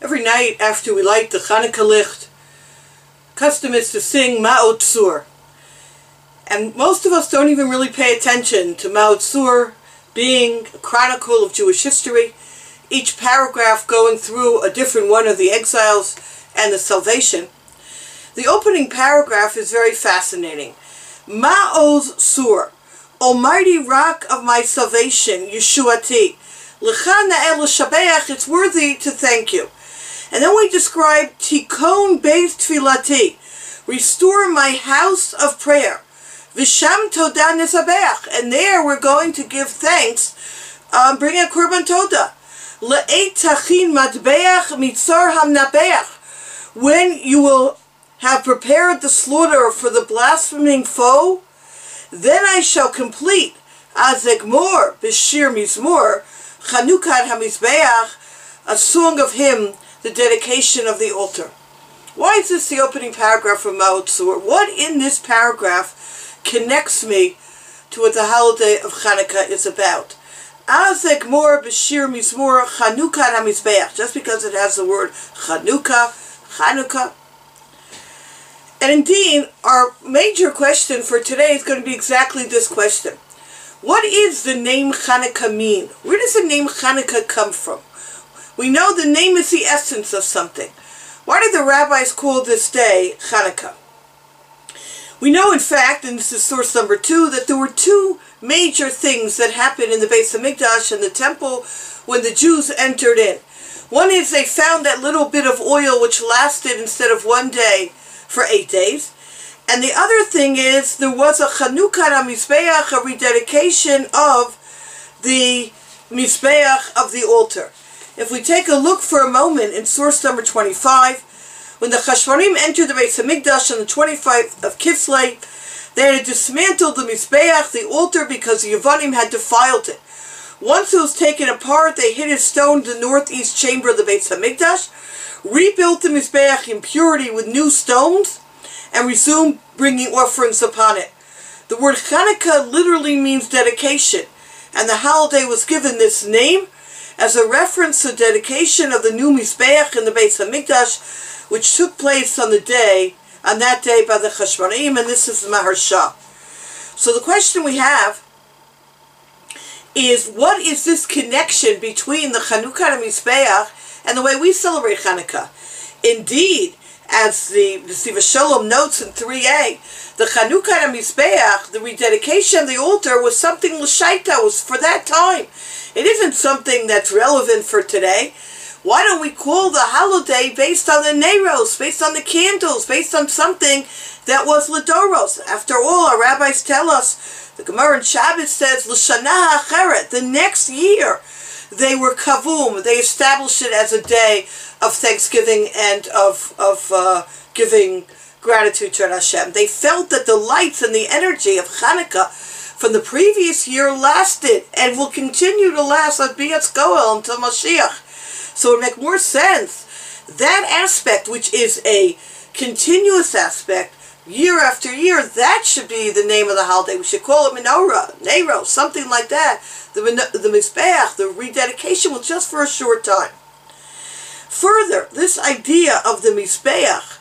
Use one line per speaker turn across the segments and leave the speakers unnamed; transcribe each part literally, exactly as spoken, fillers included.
Every night after we light the Chanukah licht, custom is to sing Ma'ot Tzur. And most of us don't even really pay attention to Ma'ot Tzur being a chronicle of Jewish history, each paragraph going through a different one of the exiles and the salvation. The opening paragraph is very fascinating. Ma'oz Tzur, Almighty Rock of my salvation, Yeshuati, L'cha na'el l'shabeach, it's worthy to thank you. And then we describe Tikon Beis Tfilati, restore my house of prayer. Visham Todah Nisabeach, and there we're going to give thanks, um, bring a Korban Todah. Le'et tachin matbeach mitzar hamnabeach, when you will have prepared the slaughter for the blaspheming foe, then I shall complete Azegmor B'shir Mizmor Chanukat HaMizbeach, a song of hymn, the dedication of the altar. Why is this the opening paragraph from Ma'ot Tzur? What in this paragraph connects me to what the holiday of Chanukah is about? Azegmor B'shir Mizmor Chanukat HaMizbeach, just because it has the word Chanukah, Chanukah. And indeed, our major question for today is going to be exactly this question. What is the name Chanukah mean? Where does the name Chanukah come from? We know the name is the essence of something. Why did the rabbis call this day Chanukah? We know, in fact, and this is source number two, that there were two major things that happened in the Beis Hamikdash and the temple when the Jews entered in. One is they found that little bit of oil which lasted instead of one day for eight days. And the other thing is there was a Chanukat HaMizbeach, a rededication of the Mizbeach of the altar. If we take a look for a moment in source number twenty-five, when the Chashmonim entered the Beis Hamikdash on the twenty-fifth of Kislev, they had dismantled the Mizbeach, the altar, because the Yevanim had defiled it. Once it was taken apart, they hid a stone in the northeast chamber of the Beis Hamikdash, rebuilt the Mizbeach in purity with new stones, and resumed bringing offerings upon it. The word Chanukah literally means dedication, and the holiday was given this name as a reference to dedication of the new Mizbeach in the Beis Hamikdash, which took place on the day, on that day by the Chashmonim, and this is the Maharsha. So the question we have is, what is this connection between the Chanukah and Mizbeach and the way we celebrate Chanukah? Indeed, as the, the Siva Shalom notes in three A, the Chanukah and Mizbeach, the rededication of the altar, was something l'shaita, was for that time. It isn't something that's relevant for today. Why don't we call the holiday based on the Neiros, based on the candles, based on something that was L'doros? After all, our rabbis tell us, the Gemara in Shabbos says, L'shana ha'acheret, the next year, they were kavum, they established it as a day of thanksgiving and of, of uh, giving gratitude to Hashem. They felt that the lights and the energy of Chanukah from the previous year lasted and will continue to last at Biatz Goel until Mashiach. So it would make more sense, that aspect, which is a continuous aspect, year after year, that should be the name of the holiday. We should call it Menorah, Nero, something like that. The, the Mizbeach, the rededication, was just for a short time. Further, this idea of the Mizbeach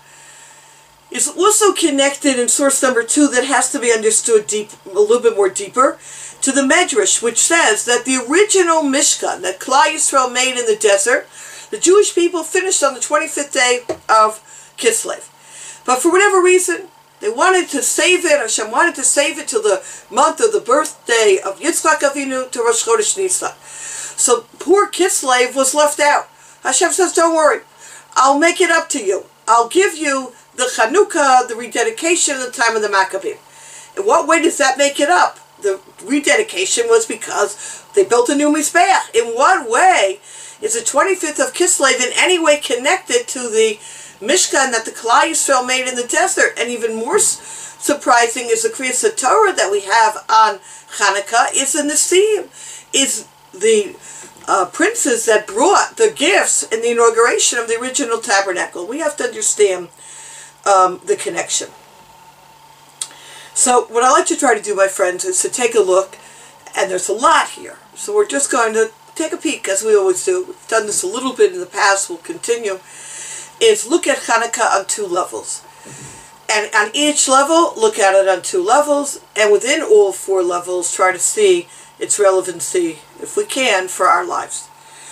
is also connected in source number two that has to be understood deep, a little bit more deeper, to the Medrash, which says that the original Mishkan that Klal Yisrael made in the desert, the Jewish people finished on the twenty-fifth day of Kislev. But for whatever reason, they wanted to save it, Hashem wanted to save it till the month of the birthday of Yitzchak Avinu, to Rosh Chodesh Nisan. So poor Kislev was left out. Hashem says, don't worry, I'll make it up to you. I'll give you the Chanukah, the rededication at the time of the Maccabim. In what way does that make it up? The rededication was because they built a new Mizbeach. In what way is the twenty-fifth of Kislev in any way connected to the Mishkan that the Klal Yisrael made in the desert? And even more surprising is the Kriyas Torah that we have on Chanukah is the Nisim, is the uh, princes that brought the gifts in the inauguration of the original tabernacle. We have to understand um, the connection. So what I like to try to do, my friends, is to take a look, and there's a lot here. So we're just going to take a peek, as we always do. We've done this a little bit in the past, we'll continue, is look at Hanukkah on two levels. And on each level, look at it on two levels, and within all four levels, try to see its relevancy, if we can, for our lives.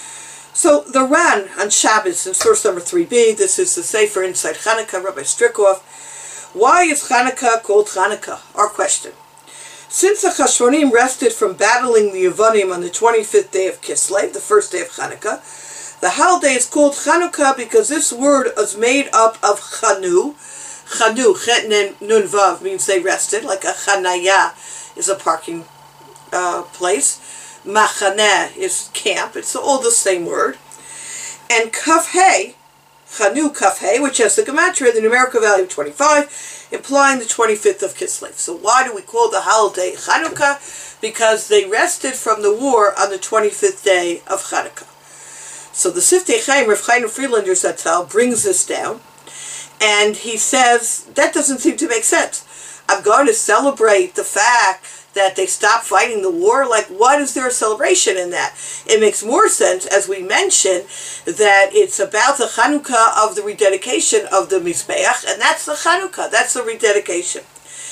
So the Ran on Shabbos in source number three b, this is the Sefer Inside Hanukkah, Rabbi Strickhoff. Why is Hanukkah called Hanukkah? Our question. Since the Chashmonim rested from battling the Yevanim on the twenty-fifth day of Kislev, the first day of Hanukkah, the holiday is called Hanukkah because this word is made up of Chanu. Chanu, Chet Nun Vav, means they rested, like a Chanaya is a parking uh, place. Machaneh is camp. It's all the same word. And Kaf Hey, Chanu Kaf Hey, which has the gematria, the numerical value of twenty-five, implying the twenty-fifth of Kislev. So why do we call the holiday Chanukah? Because they rested from the war on the twenty-fifth day of Chanukah. So the Siftei Chaim, Rav Chaim Friedlander Zatzal, brings this down, and he says, that doesn't seem to make sense. I'm going to celebrate the fact that they stopped fighting the war. Like, what is there a celebration in that? It makes more sense, as we mentioned, that it's about the Chanukah of the rededication of the Mizbeach, and that's the Chanukah, that's the rededication.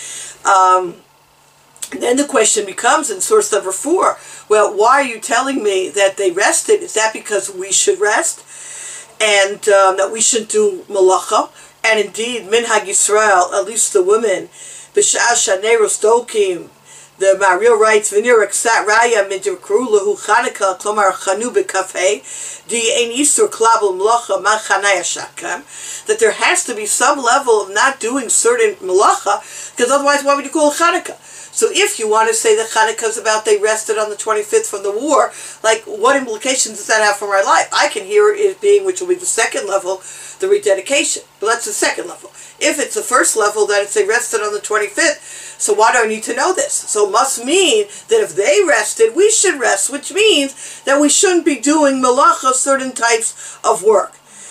Um, then the question becomes, in source number four, well, why are you telling me that they rested? Is that because we should rest? And um, that we shouldn't do malacha? And indeed, Minhag Yisrael, at least the women, B'sha'ah Shanei Rostokim, the Mario writes, "V'nir Aksat Raya Midikru Lahu Chanukah Klomar Chanu B'Kafei Di Ein Isur Klabul Melacha Ma Chanaya Shakam," that there has to be some level of not doing certain melacha, because otherwise, why would you call it Chanukah? So if you want to say that Chanukah is about they rested on the twenty-fifth from the war, like, what implications does that have for my life? I can hear it being, which will be the second level, the rededication. But that's the second level. If it's the first level, that it's they rested on the twenty-fifth, so why do I need to know this? So it must mean that if they rested, we should rest, which means that we shouldn't be doing malacha, certain types of work.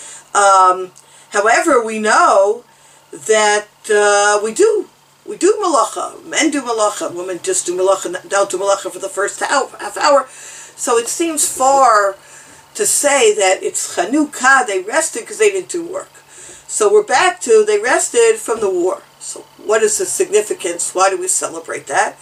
Um, however, we know that uh, we do. We do malacha. Men do malacha. Women just do malacha, don't do malacha for the first half hour. So it seems far to say that it's Chanukah, they rested because they didn't do work. So we're back to they rested from the war. So what is the significance? Why do we celebrate that?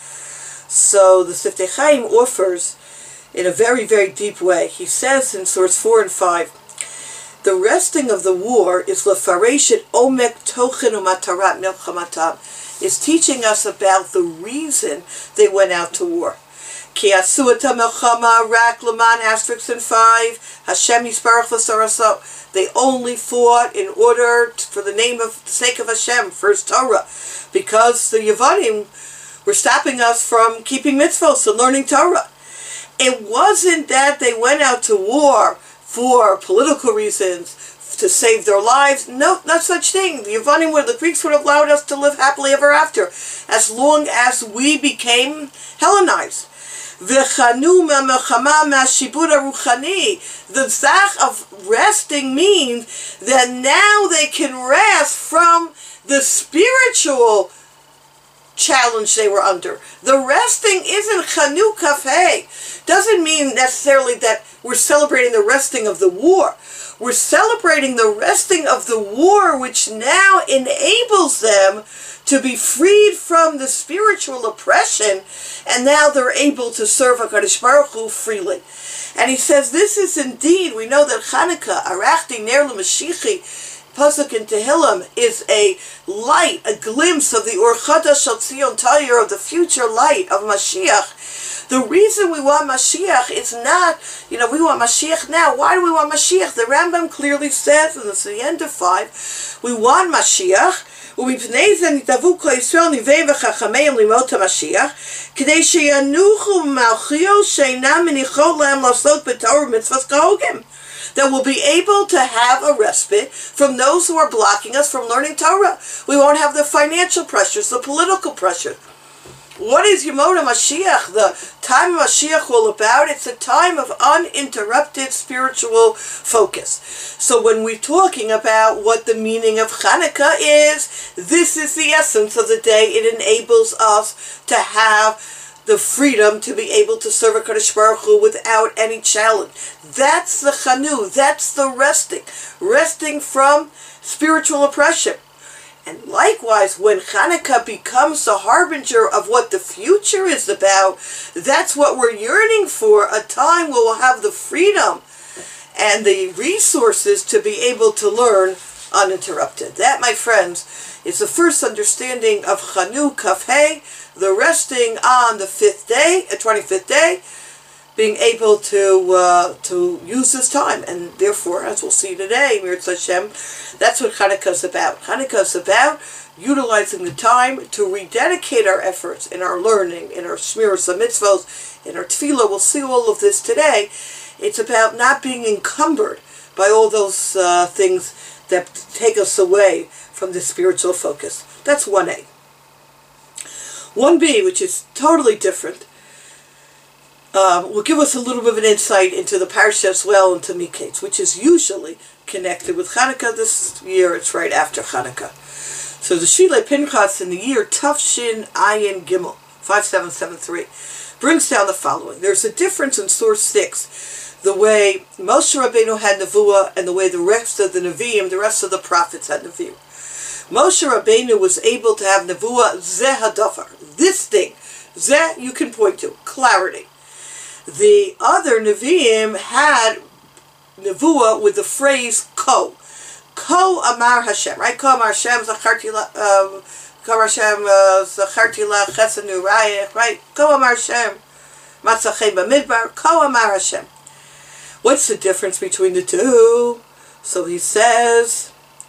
So the Siftei Chaim offers in a very, very deep way. He says in source four and five, the resting of the war is lefareshet omek tochen umatarat milchamatam, is teaching us about the reason they went out to war. Ki asu et milchama rak leman asterisks and five Hashem yisbarach v'saraso. They only fought in order to, for the name of the sake of Hashem, first Torah, because the Yevanim were stopping us from keeping mitzvos and learning Torah. It wasn't that they went out to war for political reasons, to save their lives. No, not such thing. The Yevanim, would, the Greeks would have allowed us to live happily ever after, as long as we became Hellenized. The zach of resting means that now they can rest from the spiritual challenge they were under. The resting isn't Chanu Kafeh. Doesn't mean necessarily that we're celebrating the resting of the war. We're celebrating the resting of the war, which now enables them to be freed from the spiritual oppression, and now they're able to serve HaKadosh Baruch Hu freely. And he says this is indeed, we know that Chanukah, Arachti Ner L'Mashichi, Pasuk in Tehillim, is a light, a glimpse of the Or Chadash Shel Tzion Tayir, of the future light of Mashiach. The reason we want Mashiach is not, you know, we want Mashiach now. Why do we want Mashiach? The Rambam clearly says, and it's the end of five, we want Mashiach, ומפני זה נתאבו כל ישראל נביאים וחכמים לימוד המשיח, כדי שינוחו ממלכיו שאינם מניחות להם לעסוק בתורה ומצוות כהוגן. That we'll be able to have a respite from those who are blocking us from learning Torah. We won't have the financial pressures, the political pressures. What is Yemot HaMashiach, the time of Mashiach, all about? It's a time of uninterrupted spiritual focus. So when we're talking about what the meaning of Chanukah is, this is the essence of the day. It enables us to have the freedom to be able to serve HaKadosh Baruch Hu without any challenge. That's the Chanu. That's the resting. Resting from spiritual oppression. And likewise, when Hanukkah becomes the harbinger of what the future is about, that's what we're yearning for, a time where we'll have the freedom and the resources to be able to learn uninterrupted. That, my friends, is the first understanding of Chanu Kaf Hey, the resting on the fifth day, uh, twenty-fifth day, being able to uh, to use this time. And therefore, as we'll see today, Mirz Hashem, that's what Hanukkah is about. Hanukkah is about utilizing the time to rededicate our efforts in our learning, in our shmiras mitzvos, in our tefillah. We'll see all of this today. It's about not being encumbered by all those uh, things that take us away from the spiritual focus. That's one A. one B, which is totally different, um, will give us a little bit of an insight into the parsha as well, into Miketz, which is usually connected with Hanukkah. This year it's right after Hanukkah. So the Shilei Pinchas in the year Tafshin Ayin Gimel, five seven seven three, brings down the following. There's a difference in source six, the way Moshe Rabbeinu had Nevuah and the way the rest of the Nevi'im, the rest of the prophets had Nevi'im. Moshe Rabbeinu was able to have Nevuah Zeh Hadavar, this thing. Zeh you can point to, clarity. The other Nevi'im had Nevuah with the phrase Ko. Ko Amar Hashem, right? Ko Amar Hashem, Zacharti La, um, Ko Amar Hashem, Zacharti La, Chesanu Rayech, right? Ko Amar Hashem, Matzachei Bamidbar, Ko Amar Hashem. What's the difference between the two? So he says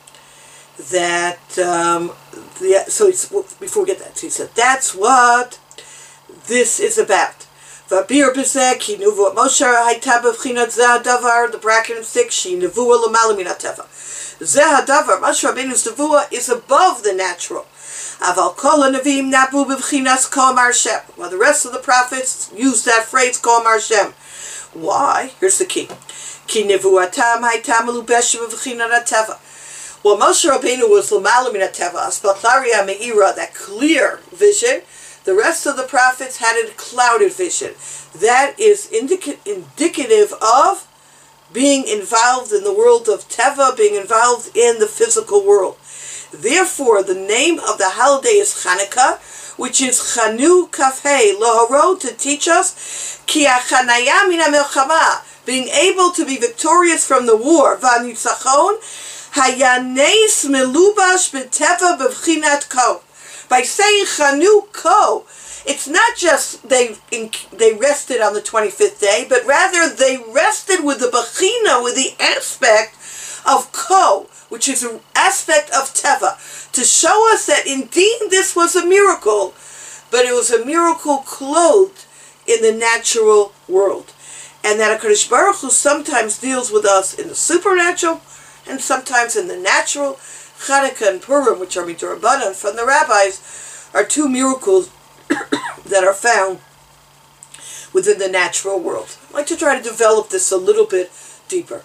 that, um, the, so it's, before we get that, so he said, that's what this is about. V'abir b'zeh ki nevuah Moshe hayta b'vchinat zeh hadavar, the bracket in six, she nevuah l'mala min hateva. Zeh hadavar, Moshe Rabbeinu's nevuah is above the natural. Aval kol ha'nevi'im nabu b'vchinas ko amar Hashem. While the rest of the prophets use that phrase, ko amar Hashem. Why? Here's the key. Ki nevuatam hayta melubeshet b'vchinat hateva. Well, Moshe Rabbeinu was l'mala min hateva, aspaklaria me'ira, that clear vision. The rest of the prophets had a clouded vision. That is indica indicative of being involved in the world of Teva, being involved in the physical world. Therefore, the name of the holiday is Hanukkah, which is Chanu Kaf Hey, Loharo, to teach us Ki Achanaya Min HaMilchama, being able to be victorious from the war. V'anitzachon Hayanes Melubash B'Teva B'Vchinat Ko. By saying Chanu Ko, it's not just they they rested on the twenty-fifth day, but rather they rested with the Bechina, with the aspect of Ko, which is an aspect of Teva, to show us that indeed this was a miracle, but it was a miracle clothed in the natural world. And that HaKadosh Baruch Hu sometimes deals with us in the supernatural, and sometimes in the natural. Chanukah and Purim, which are Midrabanan from the rabbis, are two miracles that are found within the natural world. I'd like to try to develop this a little bit deeper.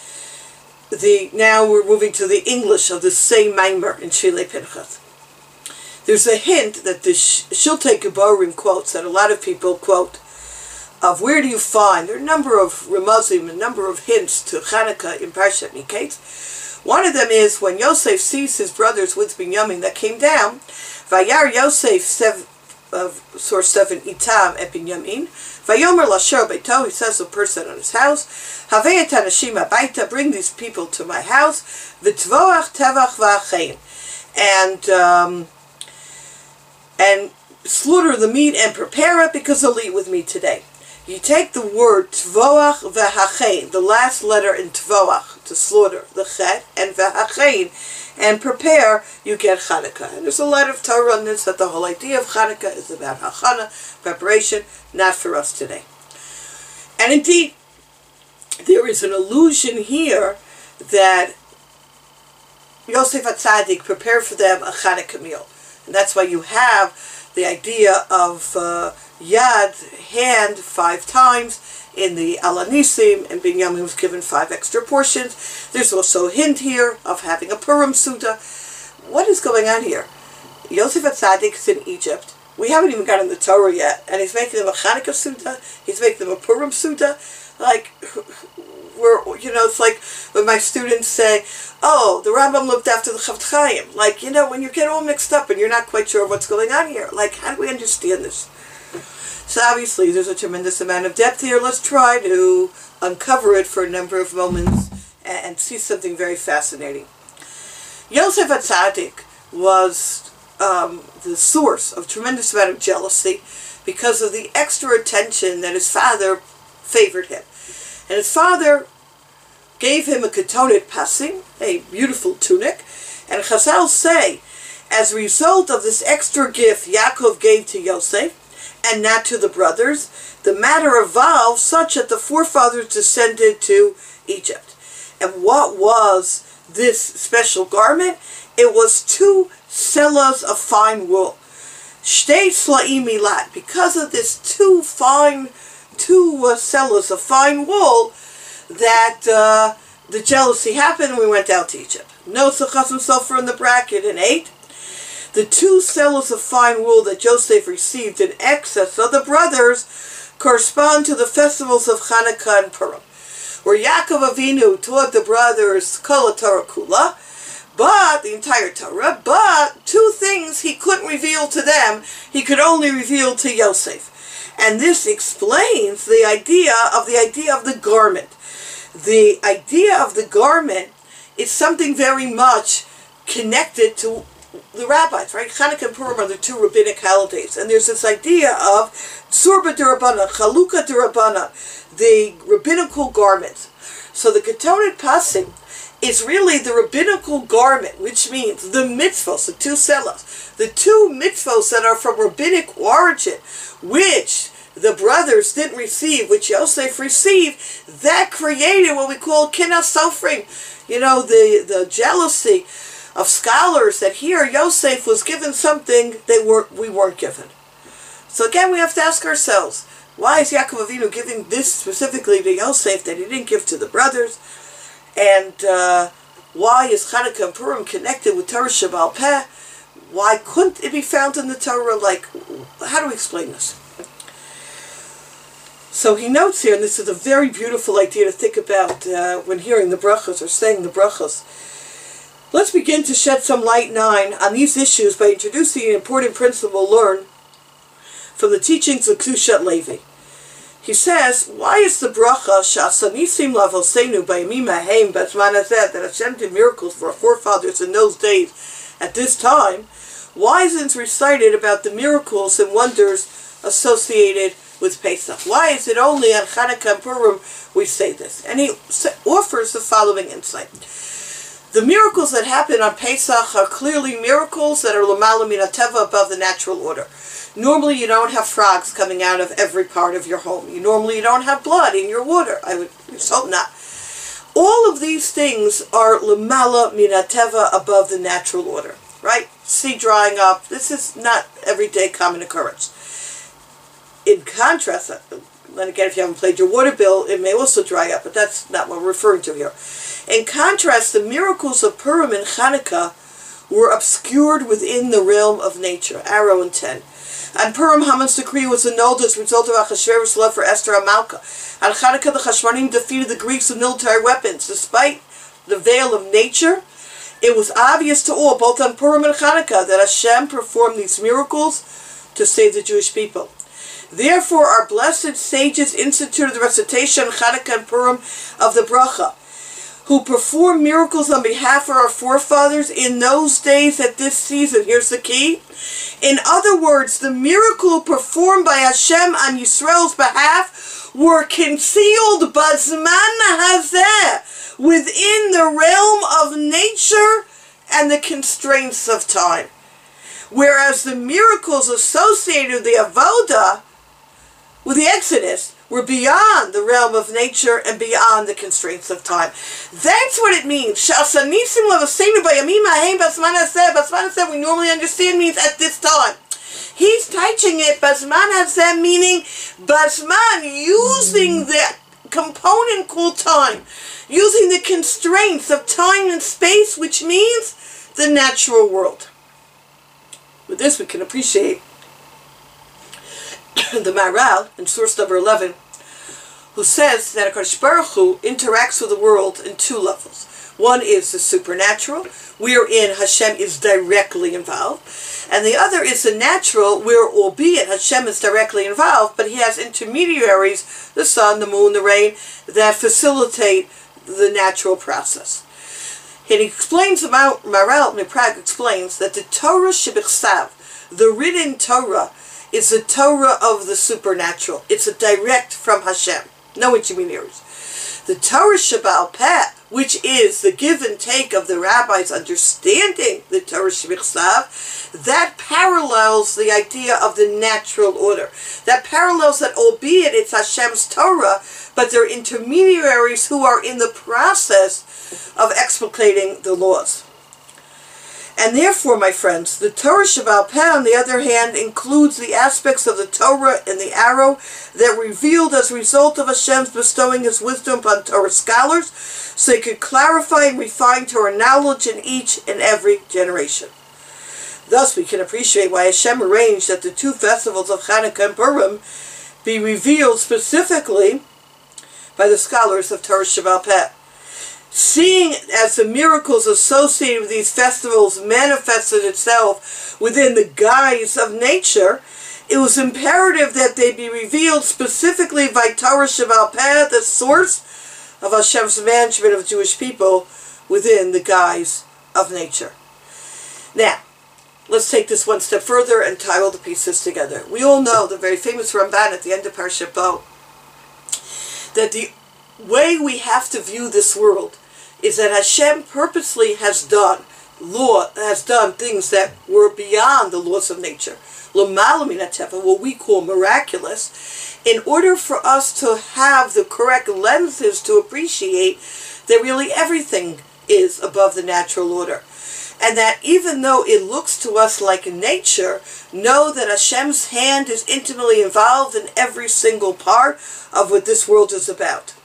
The Now we're moving to the English of the same Maimer in Shilei Pinchas. There's a hint that the Shiltei Gebarim quotes, that a lot of people quote, of where do you find, there are a number of remazim, a number of hints to Chanukah in Parshat Miketz. One of them is when Yosef sees his brothers with Binyamin that came down, Vayar Yosef, sev, uh, source seven, Itam et Binyamin, Vayomer Lasher Beito, he says to a person on his house, Havei et Anashim Abaita, bring these people to my house, V'tvoach Tevach V'achein, and, um, and slaughter the meat and prepare it because they'll eat with me today. You take the word Tvoach V'hachein, the last letter in Tvoach, to slaughter, the Chet, and V'hachein, and prepare, you get Chanukah. And there's a lot of Torah on this, that the whole idea of Chanukah is about Hachana, preparation, not for us today. And indeed, there is an allusion here that Yosef HaTzadik prepared for them a Chanukah meal. And that's why you have the idea of uh, Yad, hand, five times in the Alanisim, and Binyamin was given five extra portions. There's also a hint here of having a Purim Suda. What is going on here? Yosef HaTzadik is in Egypt, We haven't even gotten the Torah yet, and he's making them a Chanukah Suda, he's making them a Purim Suda. Like, we're, you know, it's like when my students say, oh, the Rambam looked after the Chofetz Chaim. Like, you know, when you get all mixed up and you're not quite sure what's going on here, like, how do we understand this? So obviously there's a tremendous amount of depth here. Let's try to uncover it for a number of moments and, and see something very fascinating. Yosef HaTzadik was um, the source of tremendous amount of jealousy because of the extra attention that his father favored him. And his father gave him a ketonet passing, a beautiful tunic, and Chazal say, as a result of this extra gift Yaakov gave to Yosef, and not to the brothers, the matter evolved such that the forefathers descended to Egypt. And what was this special garment? It was two sellas of fine wool. Shtei sla'im milat. Because of this two fine, two uh, sellas of fine wool, that uh, the jealousy happened and we went out to Egypt. Nosach has himself in the bracket and ate. The two sellas of fine wool that Joseph received in excess of the brothers correspond to the festivals of Hanukkah and Purim, where Yaakov Avinu taught the brothers Kol Torah Kula, but the entire Torah, but two things he couldn't reveal to them, he could only reveal to Yosef. And this explains the idea of the idea of the garment. The idea of the garment is something very much connected to the rabbis, right? Hanukkah and Purim are the two rabbinic holidays, and there's this idea of Tzurba D'Rabbanan, Chalukah D'Rabbanan, the rabbinical garments. So the Ketonet Passing is really the rabbinical garment, which means the mitzvos, the two sellas, the two mitzvos that are from rabbinic origin, which the brothers didn't receive, which Yosef received, that created what we call Kinas Sofrim, you know, the, the jealousy of scholars that here Yosef was given something they weren't, we weren't given. So again, we have to ask ourselves, why is Yaakov Avinu giving this specifically to Yosef that he didn't give to the brothers? And uh, why is Hanukkah and Purim connected with Torah Shebaal Peh? Why couldn't it be found in the Torah? Like, how do we explain this? So he notes here, and this is a very beautiful idea to think about uh, when hearing the brachos or saying the brachos. Let's begin to shed some light, nine, on these issues by introducing an important principle learned from the teachings of Kedushat Levi. He says, why is the bracha Shasanisim Lavosenu Bayamim Haim Bazman Hazeh, that Hashem did miracles for our forefathers in those days at this time, why isn't it recited about the miracles and wonders associated with Pesach? Why is it only on Hanukkah and Purim we say this? And he offers the following insight. The miracles that happen on Pesach are clearly miracles that are L'mala Min HaTeva, above the natural order. Normally you don't have frogs coming out of every part of your home. You normally you don't have blood in your water. I would just hope not. All of these things are L'mala Min HaTeva, above the natural order. Right? Sea drying up. This is not everyday common occurrence. In contrast, then again, if you haven't played your water bill, it may also dry up, but that's not what we're referring to here. In contrast, the miracles of Purim and Hanukkah were obscured within the realm of nature. Arrow and ten. On Purim, Haman's decree was annulled as a result of Achashverosh's love for Esther HaMalka. On Hanukkah, the Chashmonim defeated the Greeks with military weapons. Despite the veil of nature, it was obvious to all, both on Purim and Hanukkah, that Hashem performed these miracles to save the Jewish people. Therefore, our blessed sages instituted the recitation Hanukkah and Purim of the bracha, who performed miracles on behalf of our forefathers in those days at this season. Here's the key. In other words, the miracle performed by Hashem on Yisrael's behalf were concealed Bazman Hazeh, within the realm of nature and the constraints of time. Whereas the miracles associated with the Avodah, with the Exodus, were beyond the realm of nature and beyond the constraints of time. That's what it means. Shasanisim Lavosenu Bayamim Haim Bazman Hazeh. Bazman Hazeh we normally understand means at this time. He's teaching it Bazman Hazeh, meaning Bazman, using the component called time, using the constraints of time and space, which means the natural world. With this we can appreciate the Maharal, in source number eleven, who says that HaKadosh Baruch Hu interacts with the world in two levels. One is the supernatural, wherein Hashem is directly involved, and the other is the natural, where albeit Hashem is directly involved, but he has intermediaries, the sun, the moon, the rain, that facilitate the natural process. And he explains about, Maharal Miprag explains that the Torah Shebichsav, the written Torah, is the Torah of the supernatural. It's a direct from Hashem, no intermediaries. The Torah Sheba'al Peh, which is the give and take of the rabbis understanding the Torah Shebichsav, that parallels the idea of the natural order. That parallels that, albeit it's Hashem's Torah, but they're intermediaries who are in the process of explicating the laws. And therefore, my friends, the Torah Sheba'al Peh, on the other hand, includes the aspects of the Torah and the arrow that revealed as a result of Hashem's bestowing his wisdom upon Torah scholars, so he could clarify and refine Torah knowledge in each and every generation. Thus, we can appreciate why Hashem arranged that the two festivals of Chanukah and Purim be revealed specifically by the scholars of Torah Sheba'al Peh. Seeing as the miracles associated with these festivals manifested itself within the guise of nature, it was imperative that they be revealed specifically by Torah Sheba'al Peh, the source of Hashem's management of Jewish people within the guise of nature. Now, let's take this one step further and tie all the pieces together. We all know the very famous Ramban at the end of Parshat Bo, that the way we have to view this world is that Hashem purposely has done law, has done things that were beyond the laws of nature, l'mala min hateva, what we call miraculous, in order for us to have the correct lenses to appreciate that really everything is above the natural order. And that even though it looks to us like nature, know that Hashem's hand is intimately involved in every single part of what this world is about.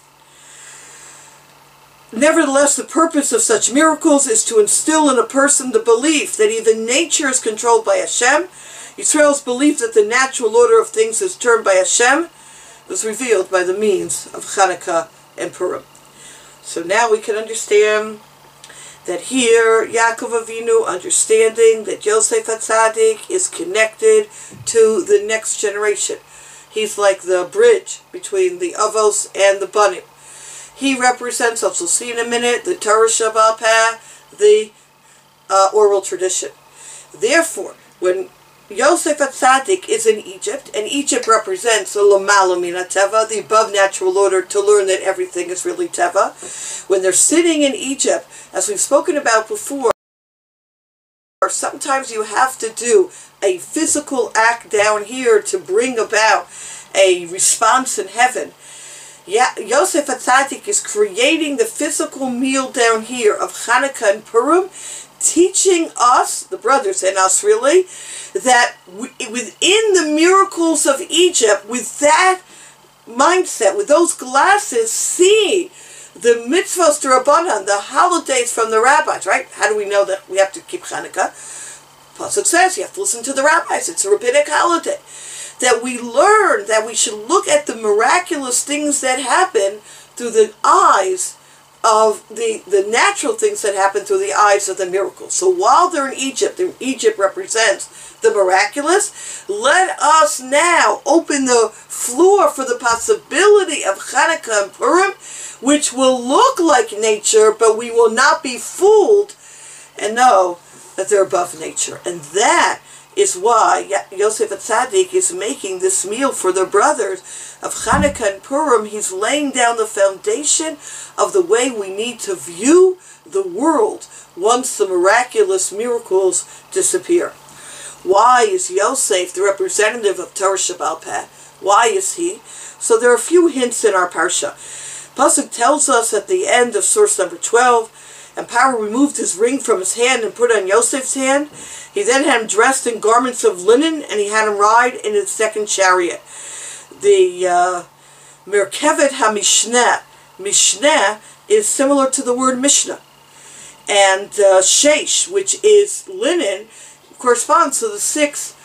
Nevertheless, the purpose of such miracles is to instill in a person the belief that even nature is controlled by Hashem. Yisrael's belief that the natural order of things is turned by Hashem was revealed by the means of Chanukah and Purim. So now we can understand that here Yaakov Avinu, understanding that Yosef HaTzadik is connected to the next generation. He's like the bridge between the Avos and the Banim. He represents, as we'll see in a minute, the Torah Sheba'al Peh, the uh, oral tradition. Therefore, when Yosef HaTzadik is in Egypt, and Egypt represents the l'mala min hateva, the above natural order, to learn that everything is really teva. When they're sitting in Egypt, as we've spoken about before, sometimes you have to do a physical act down here to bring about a response in heaven. Yeah, Yosef HaTzadik is creating the physical meal down here of Chanukah and Purim, teaching us, the brothers and us really, that within the miracles of Egypt, with that mindset, with those glasses, see the mitzvahs d'Rabbanan, the holidays from the rabbis, right? How do we know that we have to keep Chanukah? Pasuk says you have to listen to the rabbis. It's a rabbinic holiday. That we learn that we should look at the miraculous things that happen through the eyes of the, the natural things that happen through the eyes of the miracles. So while they're in Egypt, and Egypt represents the miraculous, let us now open the floor for the possibility of Chanukah and Purim, which will look like nature, but we will not be fooled and know that they're above nature. And that is why Yosef HaTzadik is making this meal for the brothers of Chanukah and Purim. He's laying down the foundation of the way we need to view the world once the miraculous miracles disappear. Why is Yosef the representative of Torah Sheba'al Peh? Why is he? So there are a few hints in our parsha. Pasuk tells us at the end of source number twelve, and Paro removed his ring from his hand and put it on Yosef's hand. He then had him dressed in garments of linen, and he had him ride in his second chariot. The uh, Merkevet HaMishneh, Mishneh, is similar to the word Mishnah. And uh, Sheish, which is linen, corresponds to the six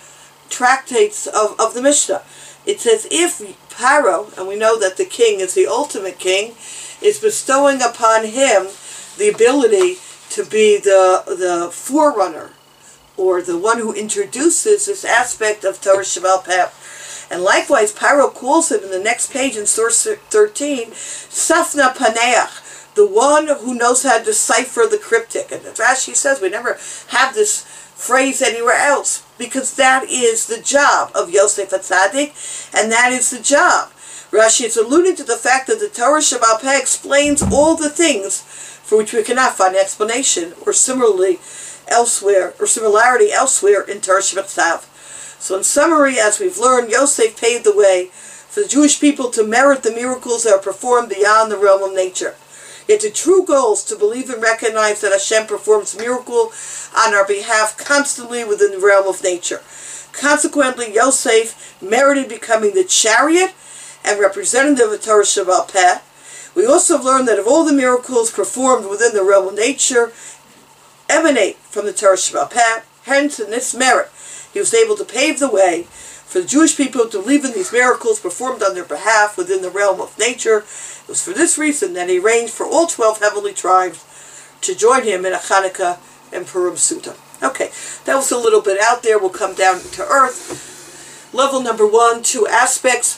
tractates of, of the Mishnah. It's as if Paro, and we know that the king is the ultimate king, is bestowing upon him the ability to be the, the forerunner, or the one who introduces this aspect of Torah Sheba'al Peh. And likewise, Paro calls him in the next page in source thirteen, Safna Paneach, the one who knows how to decipher the cryptic. And Rashi says we never have this phrase anywhere else, because that is the job of Yosef HaTzadik, and that is the job. Rashi is alluding to the fact that the Torah Sheba'al Peh explains all the things for which we cannot find an explanation, or similarly elsewhere, or similarity elsewhere in Torah Sheba'al. So in summary, as we've learned, Yosef paved the way for the Jewish people to merit the miracles that are performed beyond the realm of nature. Yet the true goal is to believe and recognize that Hashem performs miracle on our behalf constantly within the realm of nature. Consequently, Yosef merited becoming the chariot and representative of Torah Sheba'al Peh. We also have learned that if all the miracles performed within the realm of nature emanate from the Torah Sheba'al Peh, hence in this merit, he was able to pave the way for the Jewish people to believe in these miracles performed on their behalf within the realm of nature. It was for this reason that he arranged for all twelve heavenly tribes to join him in a Hanukkah and Purim Sutta. Okay, that was a little bit out there. We'll come down to earth. Level number one, two aspects.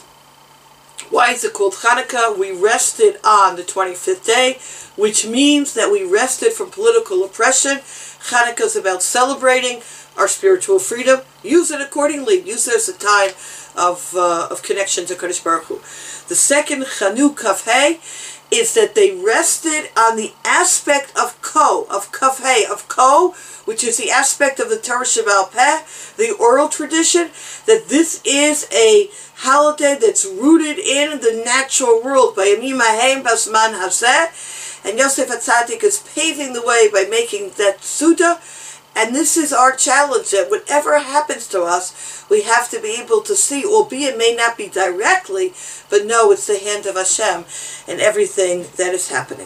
Why is it called Hanukkah? We rested on the twenty-fifth day, which means that we rested from political oppression. Hanukkah is about celebrating our spiritual freedom. Use it accordingly. Use it as a time of uh, of connection to Kadosh Baruch Hu. The second, Chanu Kaf Hey, is that they rested on the aspect of Ko, of Kaf Hey, of Ko, which is the aspect of the Torah Sheba'al Peh, the oral tradition, that this is a holiday that's rooted in the natural world. By Yamim Hahem Basman Hazeh, and Yosef HaTzadik is paving the way by making that Suda. And this is our challenge, that whatever happens to us, we have to be able to see, albeit it may not be directly, but know it's the hand of Hashem in everything that is happening.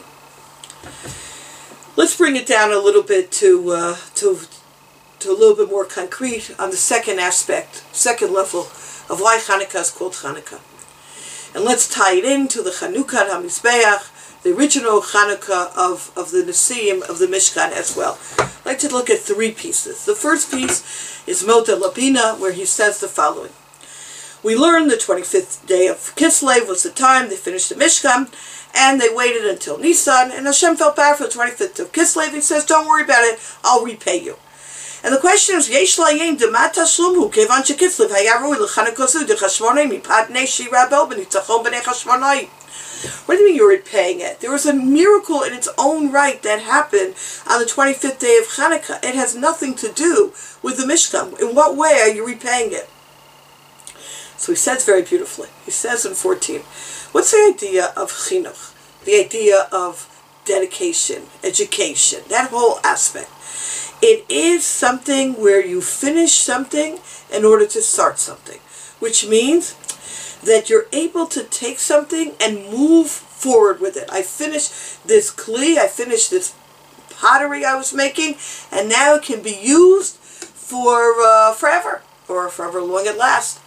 Let's bring it down a little bit to uh, to to a little bit more concrete on the second aspect, second level of why Hanukkah is called Hanukkah. And let's tie it into the Chanukah HaMizbeach, the original Hanukkah of, of the Nisim of the Mishkan as well. I'd like to look at three pieces. The first piece is Mota Labina, where he says the following. We learned the twenty-fifth day of Kislev was the time they finished the Mishkan, and they waited until Nisan, and Hashem felt bad for the twenty-fifth of Kislev. He says, don't worry about it, I'll repay you. And the question is, Yesh la'yim demat tashlumhu kevan shekislev hayarui l'chanukosu dechashmonai mipad neshi rabel b'nitzachon b'nei chashmonai. What do you mean you're repaying it? There was a miracle in its own right that happened on the twenty-fifth day of Hanukkah. It has nothing to do with the Mishkan. In what way are you repaying it? So he says very beautifully. He says in fourteen, what's the idea of chinuch? The idea of dedication, education, that whole aspect. It is something where you finish something in order to start something, which means that you're able to take something and move forward with it. I finished this kli, I finished this pottery I was making, and now it can be used for uh, forever, or forever long it lasts.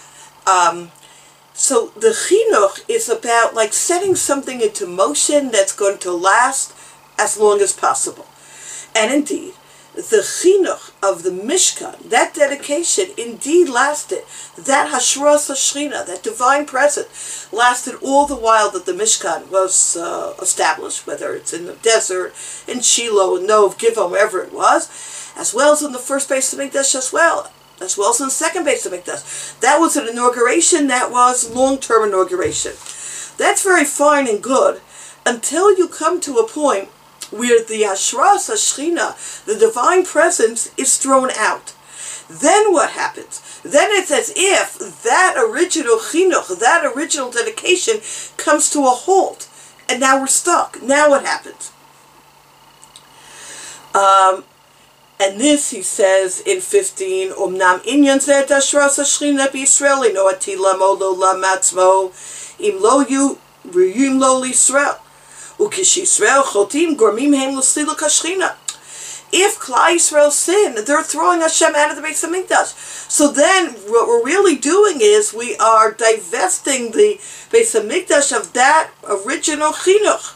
Um, so the chinuch is about like setting something into motion that's going to last as long as possible. And indeed, the chinuch of the Mishkan, that dedication, indeed lasted. That Hashras HaShechina, that divine presence, lasted all the while that the Mishkan was uh, established, whether it's in the desert, in Shiloh, in Nov, Givon, wherever it was, as well as in the first base of Mikdash as well, as well as in the second base of Mikdash. That was an inauguration that was long-term inauguration. That's very fine and good until you come to a point where the Hashras HaShechina, the divine presence, is thrown out. Then what happens? Then it's as if that original chinuch, that original dedication, comes to a halt. And now we're stuck. Now what happens? Um, and this, he says in fifteen, Omnam inyan zeh Hashras HaShechina b'Yisrael, ino ati lamo lo lamatzmo, im lo yu, riyum lo l'Yisrael. It if Klal Yisrael sin, they're throwing Hashem out of the Beis Hamikdash. So then what we're really doing is we are divesting the Beis Hamikdash of that original chinuch.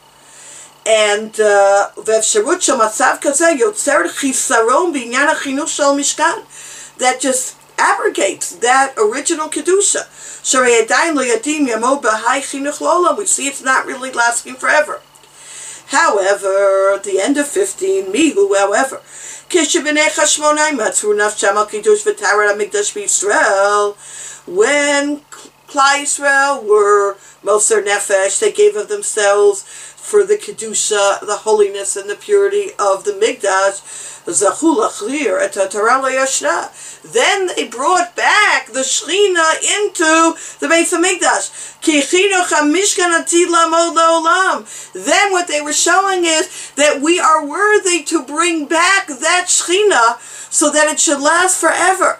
And ve'efsharut shel matzav kazeh yotzer chisaron b'inyan hachinuch shel mishkan. That just abrogates that original kedusha. Sharei adayin lo yadim yamod b'hai chinuch l'olam. We see it's not really lasting forever. However, at the end of fifteen, mihu, however, kishabinei chashmonai matzur nafsham al kiddush v'tarat hamikdash b'Yisrael, when Klal Yisrael were moser nefesh, they gave of themselves for the kedusha, the holiness and the purity of the Mikdash, zachu lachlir et haTorah layashna. Then they brought back the Shechina into the Beis Hamikdash. Ki chinuch hamishkan atid lamod la'olam. Then what they were showing is that we are worthy to bring back that Shechina so that it should last forever.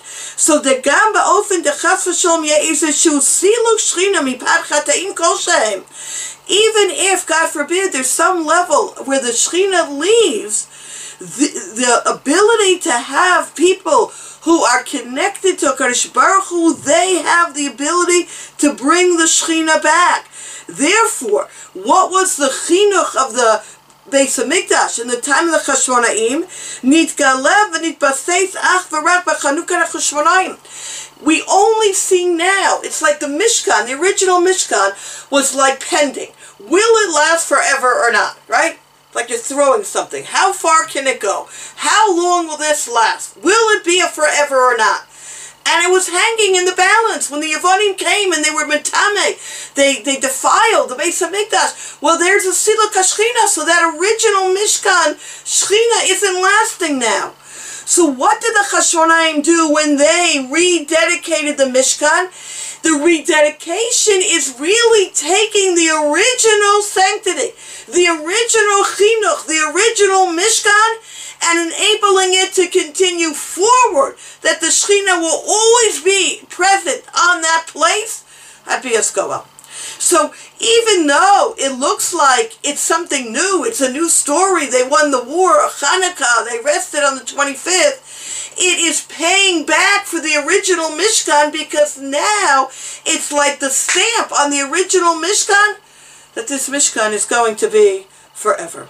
So the gam ba'ofen dechas v'sholom ye'ez shu siluk Shechina mipad chata'im kol shehem. Even if, God forbid, there's some level where the Shechina leaves, the, the ability to have people who are connected to HaKadosh Baruch Hu, they have the ability to bring the Shechina back. Therefore, what was the chinuch of the Beis Hamikdash in the time of the Chashmonaim? Nitgalev v'nitbaseis ach v'rak b'Chanukah HaChashmonaim. We only see now, it's like the Mishkan, the original Mishkan was like pending. Will it last forever or not, right? Like you're throwing something. How far can it go? How long will this last? Will it be a forever or not? And it was hanging in the balance when the Yevonim came and they were metame. They, they defiled the Beis Hamikdash. Well, there's a siluk HaShechina, so that original Mishkan, Shechina isn't lasting now. So what did the Chashmonaim do when they rededicated the Mishkan? The rededication is really taking the original sanctity, the original chinuch, the original Mishkan, and enabling it to continue forward, that the Shechina will always be present on that place at Bias Goel. So even though it looks like it's something new, it's a new story, they won the war, Hanukkah, they rested on the twenty-fifth, it is paying back for the original Mishkan, because now it's like the stamp on the original Mishkan that this Mishkan is going to be forever.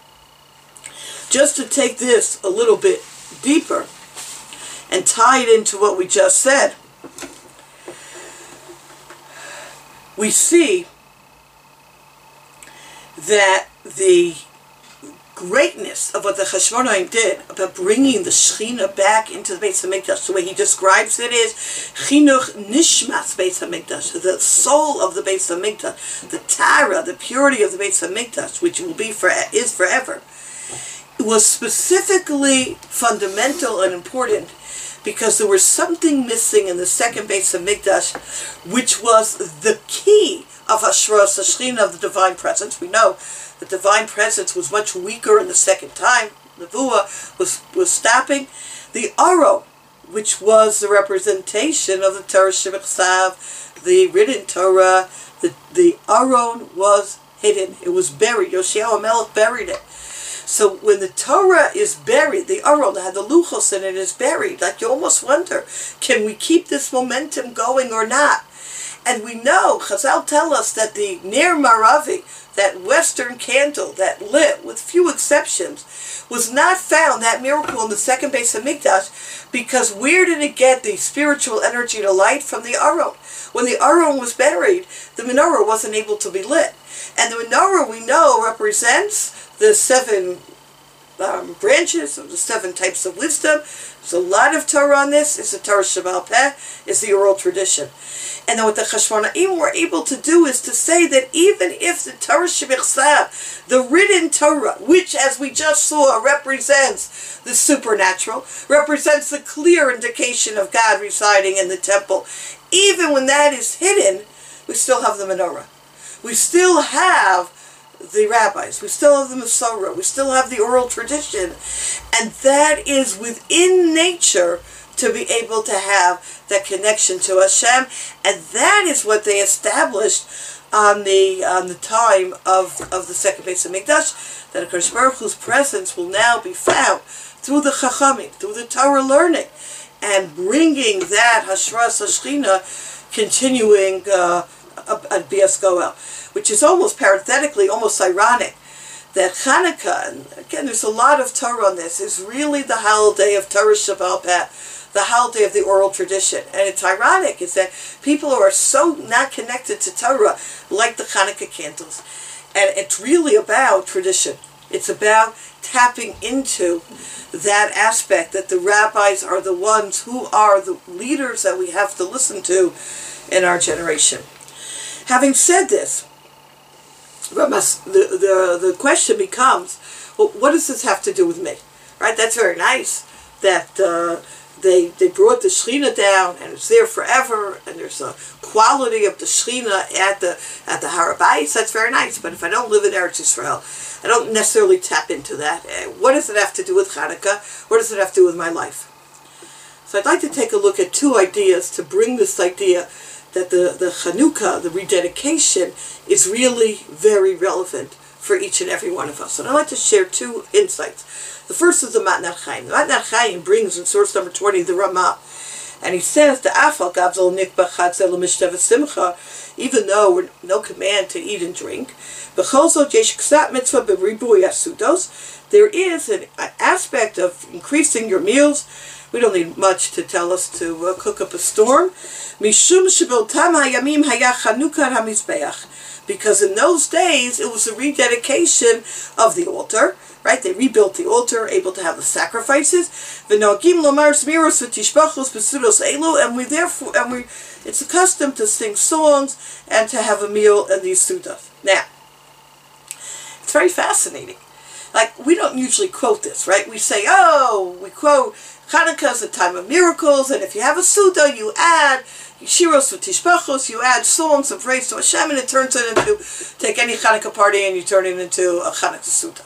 Just to take this a little bit deeper and tie it into what we just said, we see that the greatness of what the Chashmonaim did about bringing the Shechina back into the Beis Hamikdash, the way he describes it is Chinuch Nishmas Beis Hamikdash, the soul of the Beis Hamikdash, the Tara, the purity of the Beis Hamikdash, which will be for is forever, was specifically fundamental and important because there was something missing in the second Beis Hamikdash, which was the key of Hashras Hashchina, of the divine presence. We know the divine presence was much weaker in the second time. The Nevuah was, was stopping. The Aro, which was the representation of the Torah Shebechsav, the written Torah, the, the Aron was hidden. It was buried. Yoshiyahu HaMelech buried it. So when the Torah is buried, the Aron that had the Luchos in it is buried. Like you almost wonder, can we keep this momentum going or not? And we know, Chazal tell us that the Ner Maravi, that western candle that lit, with few exceptions, was not found, that miracle, in the second Beis Hamikdash, because where did it get the spiritual energy to light? From the Aron. When the Aron was buried, the menorah wasn't able to be lit. And the menorah, we know, represents the seven um, branches of the seven types of wisdom. There's a lot of Torah on this. It's the Torah Shebaal Peh, it's the oral tradition. And then what the Chashmonaim were able to do is to say that even if the Torah Shebechsav, the written Torah, which as we just saw represents the supernatural, represents the clear indication of God residing in the temple, even when that is hidden, we still have the menorah. We still have the rabbis, we still have the Masorah, we still have the oral tradition, and that is within nature to be able to have that connection to Hashem, and that is what they established on the on the time of of the second Beis Hamikdash, that HaKadosh Baruch Hu's presence will now be found through the Chachamim, through the Torah learning, and bringing that Hashras HaShechina, continuing uh, at Bias Goel, which is almost parenthetically, almost ironic, that Hanukkah, and again there's a lot of Torah on this, is really the holiday of Torah Shebaal Peh, the holiday of the oral tradition. And it's ironic is that people who are so not connected to Torah like the Hanukkah candles. And it's really about tradition. It's about tapping into that aspect that the rabbis are the ones who are the leaders that we have to listen to in our generation. Having said this, the, the, the question becomes, well, what does this have to do with me? Right? That's very nice that uh, they they brought the Shechina down and it's there forever, and there's a quality of the Shechina at the at the Har HaBayis. That's very nice. But if I don't live in Eretz Yisrael, I don't necessarily tap into that. What does it have to do with Hanukkah? What does it have to do with my life? So I'd like to take a look at two ideas to bring this idea that the, the Chanukah, the rededication, is really very relevant for each and every one of us. And I'd like to share two insights. The first is the Matnat Chaim. The Matnat Chaim brings in source number twenty the Ramah. And he says, the Afal Gavzol Nikba Chatzel Mishtav Simcha, even though we're no command to eat and drink, B'cholzot Yesh Ksat Mitzvah B'Ribuy Asudos, there is an aspect of increasing your meals. We don't need much to tell us to uh, cook up a storm. Mishum Shebeltam Hayamim Haya Chanukah HaMizbeach, because in those days it was a rededication of the altar. Right, they rebuilt the altar, able to have the sacrifices. V'noagim lomar zmiros v'tishbachos b'sudos elu, and we therefore, and we, it's accustomed to sing songs and to have a meal in these sudas. Now, it's very fascinating. Like, we don't usually quote this, right? We say, oh, we quote Hanukkah is a time of miracles, and if you have a suda, you add shiros v'tishbachos, you add songs of praise to Hashem, and it turns it into, take any Hanukkah party and you turn it into a Hanukkah suda.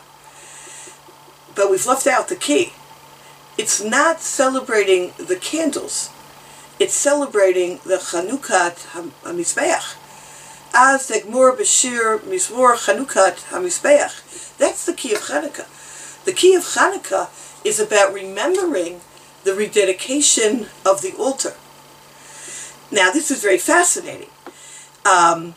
But we've left out the key. It's not celebrating the candles. It's celebrating the Chanukat HaMizbeach. Az Degmor B'Shir Mizmor Chanukat HaMizbeach. That's the key of Hanukkah. The key of Hanukkah is about remembering the rededication of the altar. Now, this is very fascinating. Um,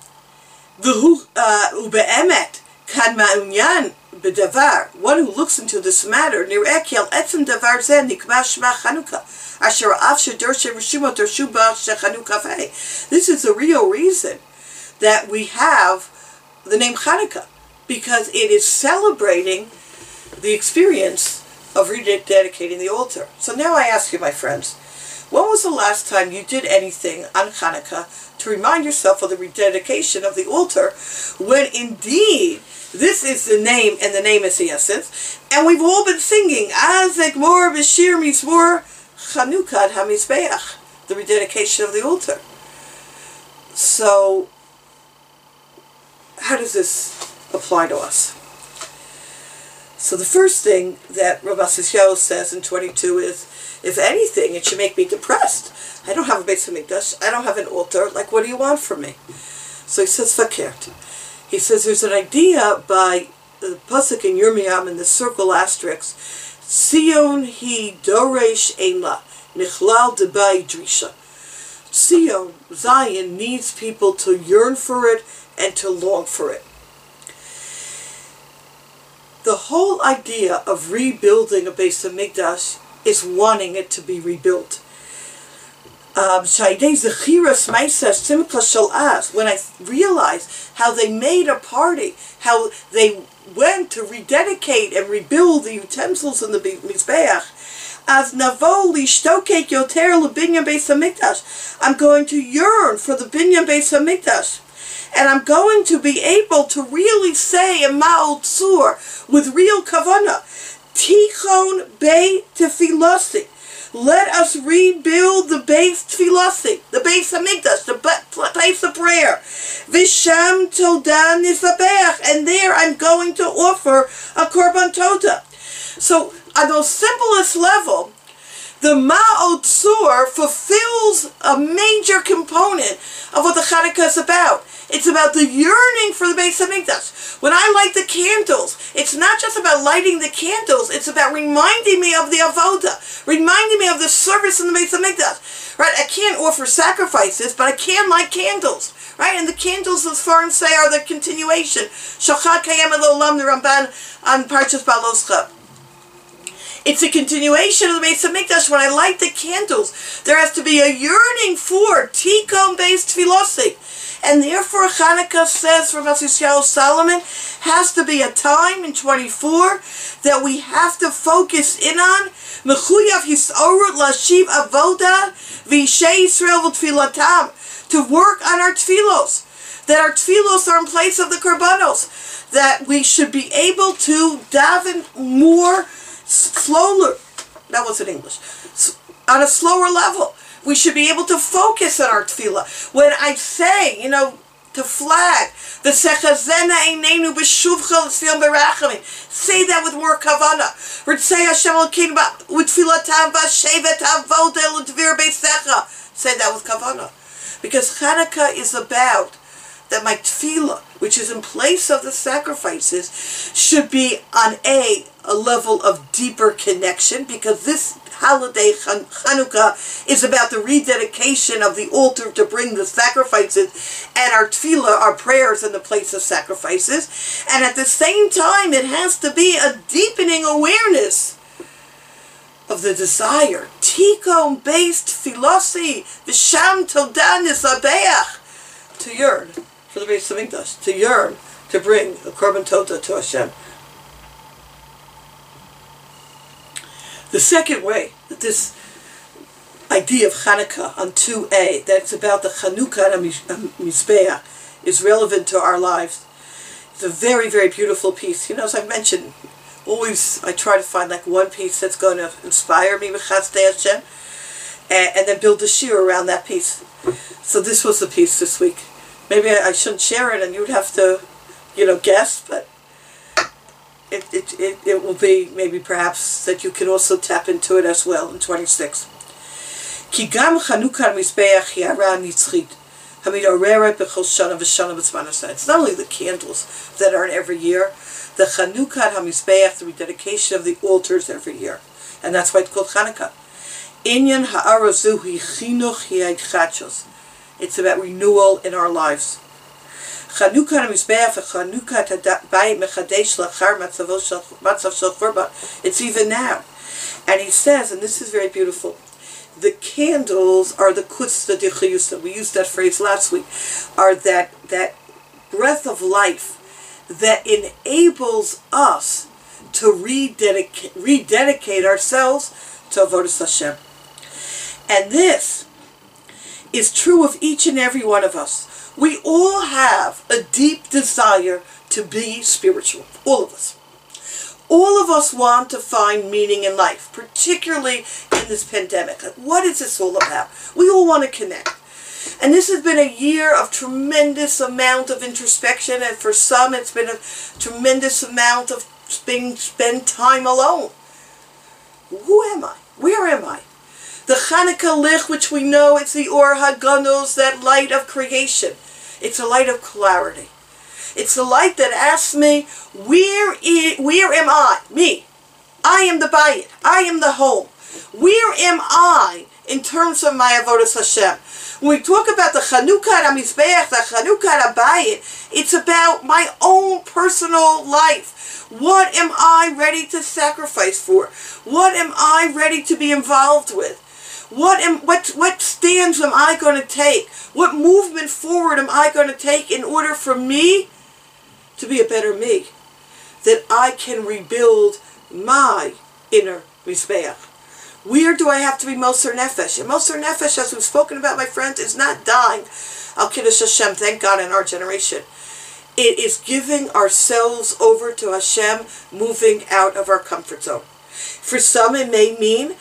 Ube'emet Kad Ma'unyan B'davar, one who looks into this matter, nireh ki al etzem davar zeh nikba shema Chanukah, asher av shedor she'rishumot dershu ba sheChanukah v'hei. This is the real reason that we have the name Chanukah, because it is celebrating the experience of rededicating the altar. So now I ask you, my friends, when was the last time you did anything on Chanukah to remind yourself of the rededication of the altar, when indeed this is the name, and the name is the essence, and we've all been singing Az Egmor B'Shir Mizmor Chanukat HaMizbeach, the rededication of the altar. So, how does this apply to us? So the first thing that Rav Asisyahu says in twenty-two is, if anything, it should make me depressed. I don't have a Beis Hamikdash, I don't have an altar, like what do you want from me? So he says, Fakert. He says there's an idea by the Pasuk in Yirmiyam in the circle asterisk, Sion hi doresh einla, nichlal debai drisha. Sion, Zion, needs people to yearn for it and to long for it. The whole idea of rebuilding a Beis Hamikdash is wanting it to be rebuilt. Um, when I realized how they made a party, how they went to rededicate and rebuild the utensils in the Mizbeach, as navo lishtokek yoter lebinyan Beis Hamikdash, I'm going to yearn for the binyan Beis Hamikdash, and I'm going to be able to really say in Ma'od Tzur with real kavanah, Tichon Bei Tefilasi. Let us rebuild the Beis Tefilasi, the Beis Hamikdash, the place of prayer. Visham Todah Nisabeach, and there I'm going to offer a Korban Todah. So, on the simplest level, The Ma'ot Tzur fulfills a major component of what the Hanukkah is about. It's about the yearning for the Beis Hamikdash. When I light the candles, it's not just about lighting the candles, it's about reminding me of the Avodah, reminding me of the service in the Beis Hamikdash. Right? I can't offer sacrifices, but I can light candles. Right? And the candles, as far and say, are the continuation. Shachar Kayem Elolam, the Ramban on Parshas Baloscha. It's a continuation of the Beis Hamikdash. When I light the candles, there has to be a yearning for Tikkun based Tfilosi. And therefore Hanukkah says from Yeshayahu Solomon, has to be a time in twenty-four that we have to focus in on Mechuyav Hisorut Lashiv Avoda V'Yishei Yisrael V'Tfilatam, to work on our tfilos, that our tfilos are in place of the korbanos, that we should be able to daven more slower, that wasn't English, on a slower level. We should be able to focus on our tefillah. When I say, you know, to flag, the Sechazena Einenu B'Shuvcha L'Tzion B'Rachamim, say that with more kavanah. Ritzei Hashem Elokeinu B'Tfilatam V'Shevet Avoda L'Dvir Beisecha, say that with kavanah. Because Hanukkah is about that my tefillah, which is in place of the sacrifices, should be on a, a level of deeper connection, because this holiday, Hanukkah, is about the rededication of the altar to bring the sacrifices, and our tefillah, our prayers, in the place of sacrifices. And at the same time, it has to be a deepening awareness of the desire, Tikkun based Tfilosi, V'Sham Todah Nisabeach, to yearn for the Beis Hamikdash, to yearn to bring a Korban Todah to Hashem. The second way that this idea of Hanukkah on two A, that's about the Chanukah and Mizbeach, is relevant to our lives. It's a very, very beautiful piece. You know, as I mentioned, always I try to find like one piece that's going to inspire me with Chazdei Hashem, and, and then build a shir around that piece. So this was the piece this week. Maybe I, I shouldn't share it and you'd have to, you know, guess, but it, it, it, it will be maybe perhaps that you can also tap into it as well in twenty-six. Ki gam Chanukah Mizbeach Yara Nitzchit. It's not only the candles that are in every year, the Chanukah HaMizbeach, the rededication of the altars every year. And that's why it's called Hanukkah. Inyan ha'arazu hi chinuch hi'adchachos. It's about renewal in our lives. Chanukah HaMizbeach v'Chanukah Bayit Mechadesh Lachar Matzav Shel Churban. It's even now. And he says, and this is very beautiful, the candles are the kutzta d'chiyusa. We used that phrase last week. Are that that breath of life that enables us to rededicate, rededicate ourselves to Avodas Hashem. And this is true of each and every one of us. We all have a deep desire to be spiritual. All of us. All of us want to find meaning in life, particularly in this pandemic. What is this all about? We all want to connect. And this has been a year of tremendous amount of introspection, and for some it's been a tremendous amount of being spend time alone. Who am I? Where am I? The Chanukah Lich, which we know it's the Or HaGanos, that light of creation. It's a light of clarity. It's the light that asks me, where, is, where am I? Me. I am the bayit. I am the home. Where am I in terms of my Avodas Hashem? When we talk about the Chanukah HaMizbeach, the Chanukah HaBayit, it's about my own personal life. What am I ready to sacrifice for? What am I ready to be involved with? What am what what stands am I going to take? What movement forward am I going to take in order for me to be a better me? That I can rebuild my inner Mizbeach. Where do I have to be Moser Nefesh? And Moser Nefesh, as we've spoken about, my friends, is not dying. Al Kiddush Hashem, thank God, in our generation. It is giving ourselves over to Hashem, moving out of our comfort zone. For some, it may mean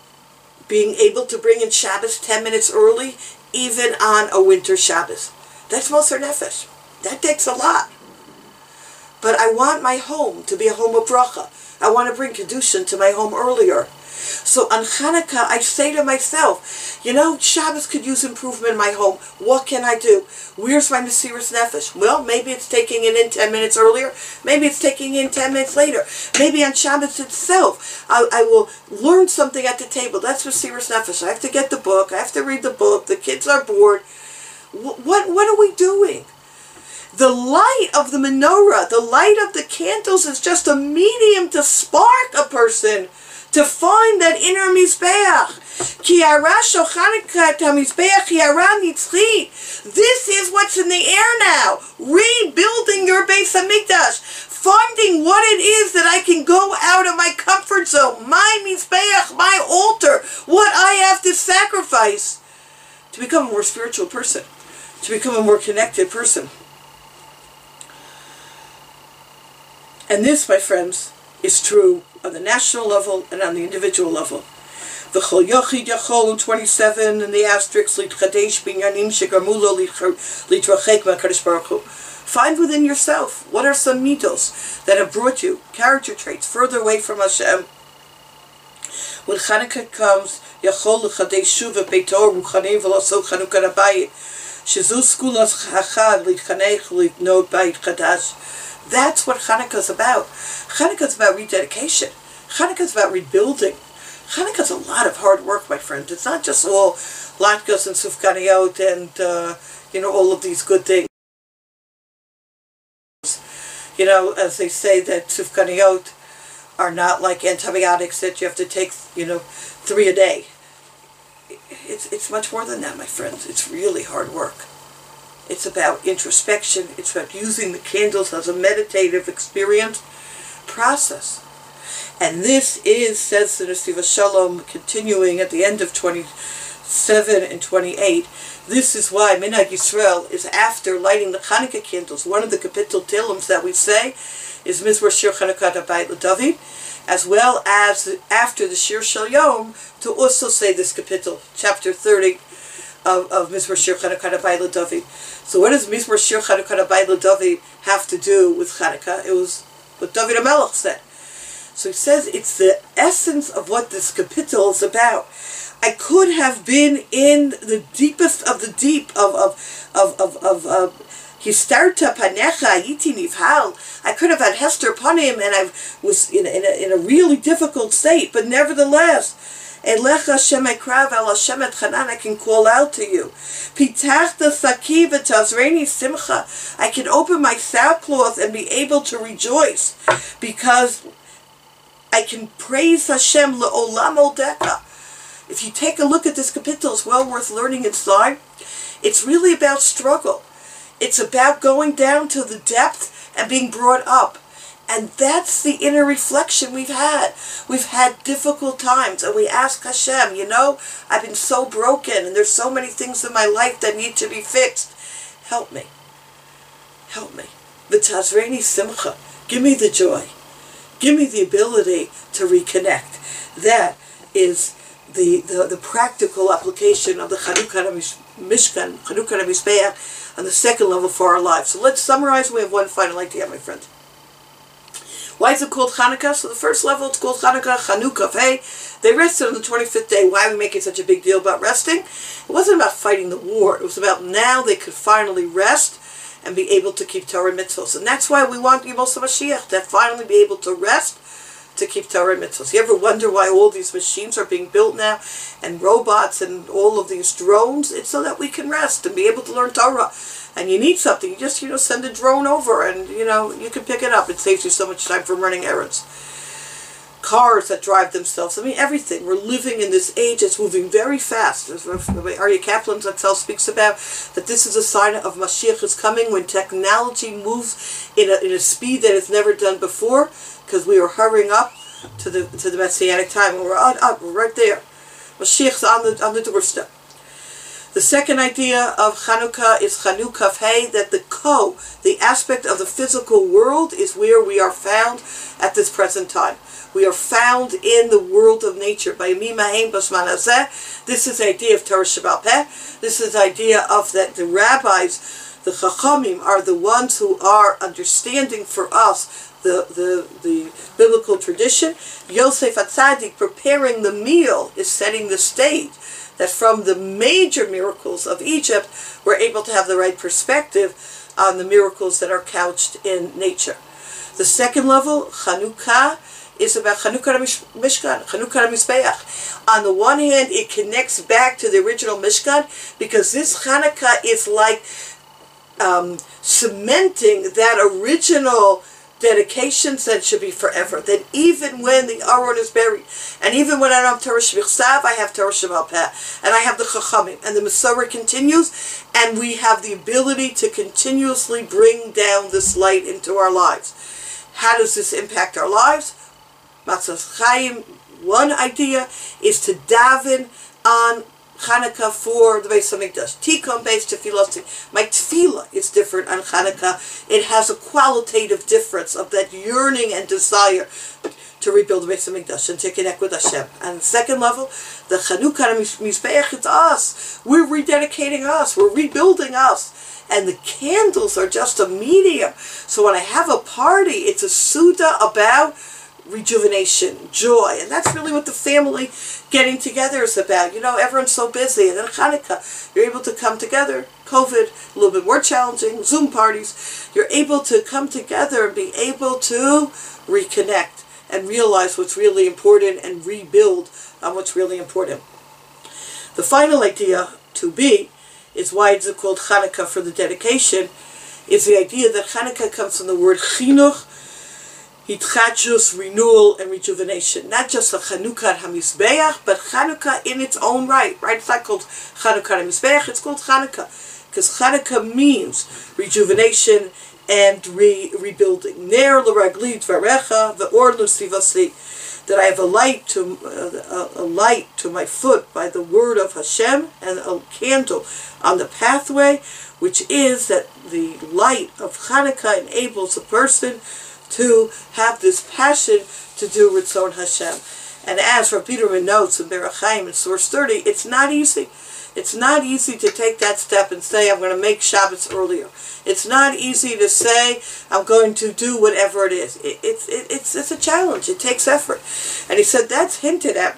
being able to bring in Shabbos ten minutes early, even on a winter Shabbos. That's Moser Nefesh. That takes a lot. But I want my home to be a home of bracha. I want to bring Kedushin to my home earlier. So on Hanukkah, I say to myself, you know, Shabbos could use improvement in my home. What can I do? Where's my Mesiras Nefesh? Well, maybe it's taking it in ten minutes earlier. Maybe it's taking it in ten minutes later. Maybe on Shabbos itself, I, I will learn something at the table. That's Mesiras Nefesh. I have to get the book. I have to read the book. The kids are bored. What, what, what are we doing? The light of the menorah, the light of the candles is just a medium to spark a person to find that inner Mizbeach. Ki hara shel Chanukah et hamizbeach hi hara nitzchi. This is what's in the air now. Rebuilding your Beis Hamikdash. Finding what it is that I can go out of my comfort zone. My Mizbeach, my altar. What I have to sacrifice to become a more spiritual person. To become a more connected person. And this, my friends, is true on the national level and on the individual level. V'chol yochid yachol in twenty-seven in the asterisk litchadesh binyanim shegarmulo litrachek ma'kadosh baruch hu. Find within yourself what are some mitos that have brought you character traits further away from Hashem. When Chanukah comes, yachol l'chadesh shuva beito ruchanim v'laso Chanukah rabayit shezu skulas chachad litchanech litnod bayit chadash. That's what Hanukkah is about. Hanukkah is about rededication. Hanukkah is about rebuilding. Hanukkah is a lot of hard work, my friend. It's not just all latkes and sufganiyot and, uh, you know, all of these good things. You know, as they say that sufganiyot are not like antibiotics that you have to take, you know, three a day. It's, it's much more than that, my friends. It's really hard work. It's about introspection. It's about using the candles as a meditative experience process. And this is, says the Nesiva Shalom, continuing at the end of twenty-seven and twenty-eight, this is why Minhag Yisrael is after lighting the Chanukah candles. One of the capital Tehillims that we say is Mizmor Shir Chanukah Habayit LeDavid, as well as after the Shir Shel Yom, to also say this capital, chapter thirty, of, of Mizmor Shir Chanukah Habayit LeDavid. So what does Mizmor Shir Chanukah Habayit LeDavid have to do with Chanukah? It was what David HaMelech said. So he says it's the essence of what this capital is about. I could have been in the deepest of the deep of of of of, of uh, Histarta panecha yiti nivhal. I could have had Hester Panim, and I was in in a, in a really difficult state, but nevertheless, Elecha Shemekrav El Hashemet Chanan, I can call out to you. Pitachta Saki v'Tazreini Simcha. I can open my sackcloth and be able to rejoice because I can praise Hashem le'olam odeka. If you take a look at this capital, it's well worth learning inside. It's really about struggle. It's about going down to the depth and being brought up. And that's the inner reflection we've had. We've had difficult times, and we ask Hashem, you know, I've been so broken, and there's so many things in my life that need to be fixed. Help me. Help me. V'tazreini simcha. Give me the joy. Give me the ability to reconnect. That is the, the, the practical application of the Chanukah Mishkan, Chanukah Mizbeach, on the second level for our lives. So let's summarize. We have one final idea, my friend. Why is it called Chanukah? So the first level, it's called Chanukah, Chanukah. Hey, they rested on the twenty-fifth day. Why are we making such a big deal about resting? It wasn't about fighting the war. It was about now they could finally rest and be able to keep Torah mitzvos. And that's why we want Yemos HaMashiach, to finally be able to rest, to keep Torah mitzvos. You ever wonder why all these machines are being built now, and robots and all of these drones? It's so that we can rest and be able to learn Torah. And you need something, you just, you know, send a drone over and, you know, you can pick it up. It saves you so much time from running errands. Cars that drive themselves. I mean, everything. We're living in this age that's moving very fast. As Aryeh Kaplan Zatzal speaks about, that this is a sign of Mashiach is coming, when technology moves in a, in a speed that it's never done before, because we are hurrying up to the to the Messianic time. And we're on, up, we're right there. Mashiach's on the, on the doorstep. The second idea of Chanukah is Chanukah Hey, that the ko, the aspect of the physical world, is where we are found at this present time. We are found in the world of nature. This is the idea of Torah Sheba'al Peh. This is the idea of that the rabbis, the Chachamim, are the ones who are understanding for us the, the, the biblical tradition. Yosef HaTzadik, preparing the meal, is setting the stage. That from the major miracles of Egypt, we're able to have the right perspective on the miracles that are couched in nature. The second level, Chanukah, is about Chanukah Mishkan, Chanukah Mizbeach. On the one hand, it connects back to the original Mishkan, because this Chanukah is like um, cementing that original dedications that should be forever. That even when the Aron is buried, and even when I don't have Torah Sheba'al Peh, I have Torah Sheba'al Peh, and I have the Chachamim, and the Masorah continues, and we have the ability to continuously bring down this light into our lives. How does this impact our lives? Matzos Chaim, one idea is to daven on Chanukah for the Beis Hamikdash. Tikkun based tefillah. My tefillah is different on Chanukah. It has a qualitative difference of that yearning and desire to rebuild the Beis Hamikdash and to connect with Hashem. And the second level, the Chanukah Mizbeach, it's us. We're rededicating us. We're rebuilding us. And the candles are just a medium. So when I have a party, it's a Suda about rejuvenation, joy, and that's really what the family getting together is about. You know, everyone's so busy, and then Hanukkah, you're able to come together. COVID, a little bit more challenging, Zoom parties, you're able to come together and be able to reconnect and realize what's really important and rebuild on what's really important. The final idea, to be, is why it's called Hanukkah for the dedication, is the idea that Hanukkah comes from the word chinuch, hitchachus, renewal, and rejuvenation. Not just a Chanukah HaMizbeach, but Chanukah in its own right. Right? It's not called Chanukah HaMizbeach, it's called Chanukah. Because Chanukah means rejuvenation and re rebuilding. Ner l'ragli dvarecha ve'or l'sivasi. That I have a light to uh, a light to my foot by the word of Hashem, and a candle on the pathway, which is that the light of Chanukah enables a person to have this passion to do Ritzon Hashem. And as Rabbi Biderman notes in Berach Chaim in source thirty, it's not easy. It's not easy to take that step and say, I'm going to make Shabbos earlier. It's not easy to say, I'm going to do whatever it is. It, it, it, it's, it's a challenge. It takes effort. And he said that's hinted at.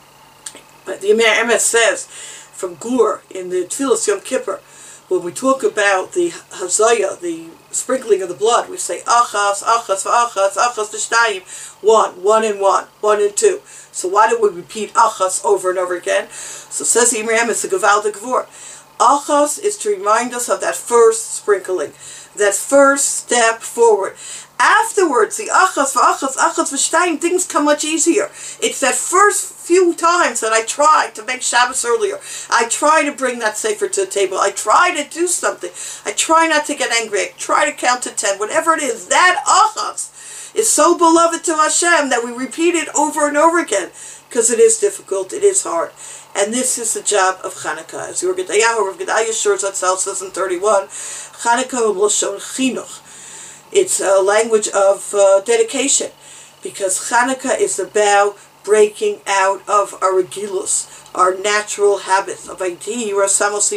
But the Amir Emes says, from Gur, in the Tfilas Yom Kippur, when we talk about the Hazaya, the sprinkling of the blood, we say achas, achas, achas, achas, v'shtayim, one, one and one, one and two. So why do we repeat achas over and over again? So says the Amir Emes, the Gevaldik Gvur. Achas is to remind us of that first sprinkling, that first step forward. Afterwards, the achas, v'achas, achas, v'shtayim, things come much easier. It's that first few times that I try to make Shabbos earlier. I try to bring that sefer to the table. I try to do something. I try not to get angry. I try to count to ten. Whatever it is, that achas is so beloved to Hashem that we repeat it over and over again, because it is difficult, it is hard. And this is the job of Chanukah. As Ur Gedayahu, Rav Gedalia Shur Zatzal says in thirty-one, Chanukah L'shon Chinuch. It's a language of uh, dedication, because Chanukah is about breaking out of our regilus, our natural habits of idea, in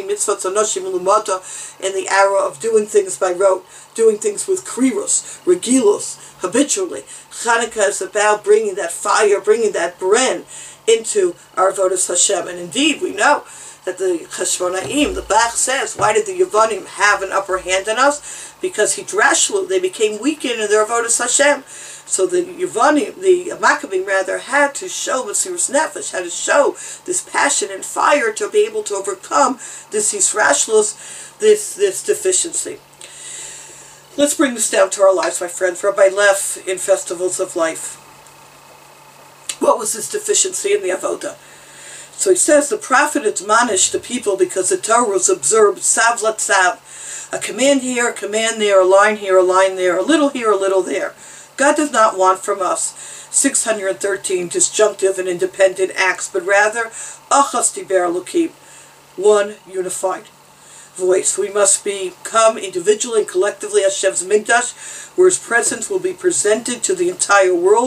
the arrow of doing things by rote, doing things with kriros, regilus, habitually. Chanukah is about bringing that fire, bringing that bren into our avodas Hashem. And indeed, we know that the Cheshbonaim, the Bach says, why did the Yevonim have an upper hand on us? Because Hidrashlu, they became weakened in their avodas Hashem. So the Yevonim, the Maccabim rather, had to show Mesiras Nefesh, had to show this passion and fire to be able to overcome this Hisrashlus, this, this deficiency. Let's bring this down to our lives, my friends. Rabbi Leff in Festivals of Life. What was this deficiency in the Avodah? So he says the prophet admonished the people because the Torah was observed, sav la tzav, a command here, a command there, a line here, a line there, a little here, a little there. God does not want from us six hundred thirteen disjunctive and independent acts, but rather achas diber Elokim, one unified voice. We must become individually and collectively Hashem's Mikdash, where His presence will be presented to the entire world,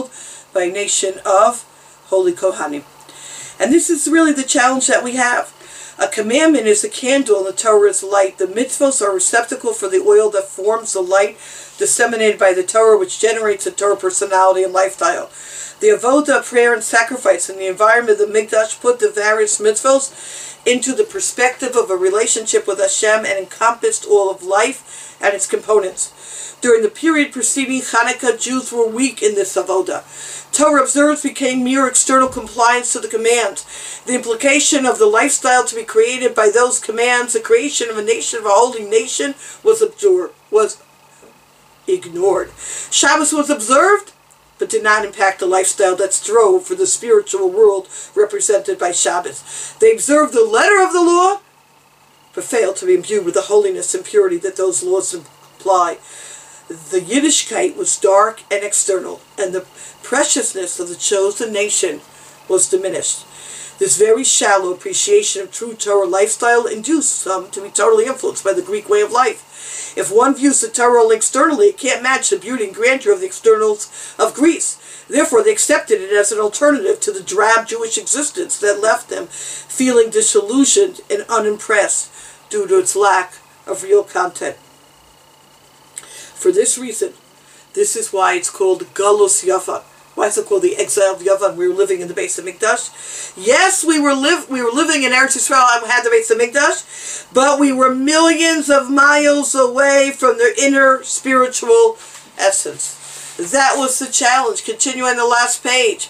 by a nation of holy Kohanim. And this is really the challenge that we have. A commandment is a candle and the Torah is light. The mitzvos are a receptacle for the oil that forms the light disseminated by the Torah, which generates a Torah personality and lifestyle. The avodah, prayer, and sacrifice in the environment of the Mikdash put the various mitzvos into the perspective of a relationship with Hashem and encompassed all of life and its components. During the period preceding Hanukkah, Jews were weak in this avodah. Torah observance became mere external compliance to the commands. The implication of the lifestyle to be created by those commands, the creation of a nation, of a holy nation, was absorbed, was ignored. Shabbos was observed, but did not impact the lifestyle that strove for the spiritual world represented by Shabbos. They observed the letter of the law, but failed to be imbued with the holiness and purity that those laws imply. The Yiddishkeit was dark and external, and the preciousness of the chosen nation was diminished. This very shallow appreciation of true Torah lifestyle induced some to be totally influenced by the Greek way of life. If one views the Torah only externally, it can't match the beauty and grandeur of the externals of Greece. Therefore, they accepted it as an alternative to the drab Jewish existence that left them feeling disillusioned and unimpressed due to its lack of real content. For this reason, this is why it's called Galus Yavan. Why is it called the exile of Yavan? We were living in the base of Mikdash. Yes, we were live. We were living in Eretz Yisrael and had the base of Mikdash, but we were millions of miles away from their inner spiritual essence. That was the challenge. Continue on the last page.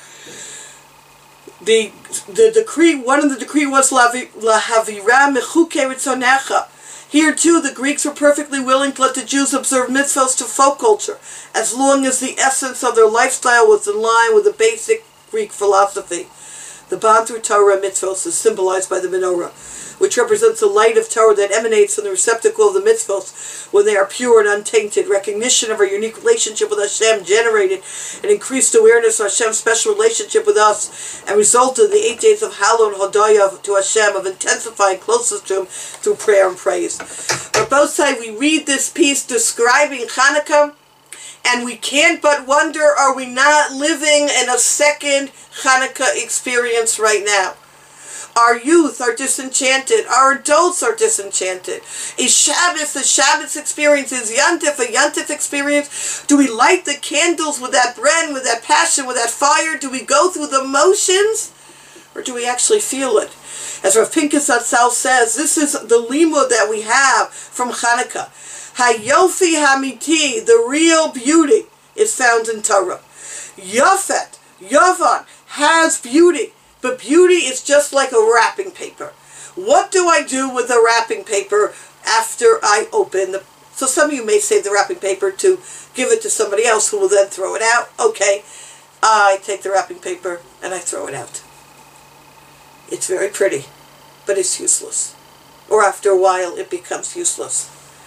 The the decree. One of the decree was lahavira mechuke ritzonecha. Here too, the Greeks were perfectly willing to let the Jews observe mitzvahs to folk culture, as long as the essence of their lifestyle was in line with the basic Greek philosophy. The bond through Torah and mitzvahs is symbolized by the menorah, which represents the light of Torah that emanates from the receptacle of the mitzvahs when they are pure and untainted. Recognition of our unique relationship with Hashem generated an increased awareness of Hashem's special relationship with us and resulted in the eight days of Halon Hodaya to Hashem, of intensifying closeness to Him through prayer and praise. On both sides, we read this piece describing Hanukkah, and we can't but wonder, are we not living in a second Hanukkah experience right now? Our youth are disenchanted. Our adults are disenchanted. Is Shabbos a Shabbos experience? Is Yantif a Yantif experience? Do we light the candles with that bread, with that passion, with that fire? Do we go through the motions? Or do we actually feel it? As Rav Pinkus Atzal says, this is the limud that we have from Hanukkah. Hayofi Hamiti, the real beauty, is found in Torah. Yafet, Yavan, has beauty. But beauty is just like a wrapping paper. What do I do with the wrapping paper after I open the... So some of you may save the wrapping paper to give it to somebody else who will then throw it out. Okay, I take the wrapping paper and I throw it out. It's very pretty, but it's useless. Or after a while, it becomes useless.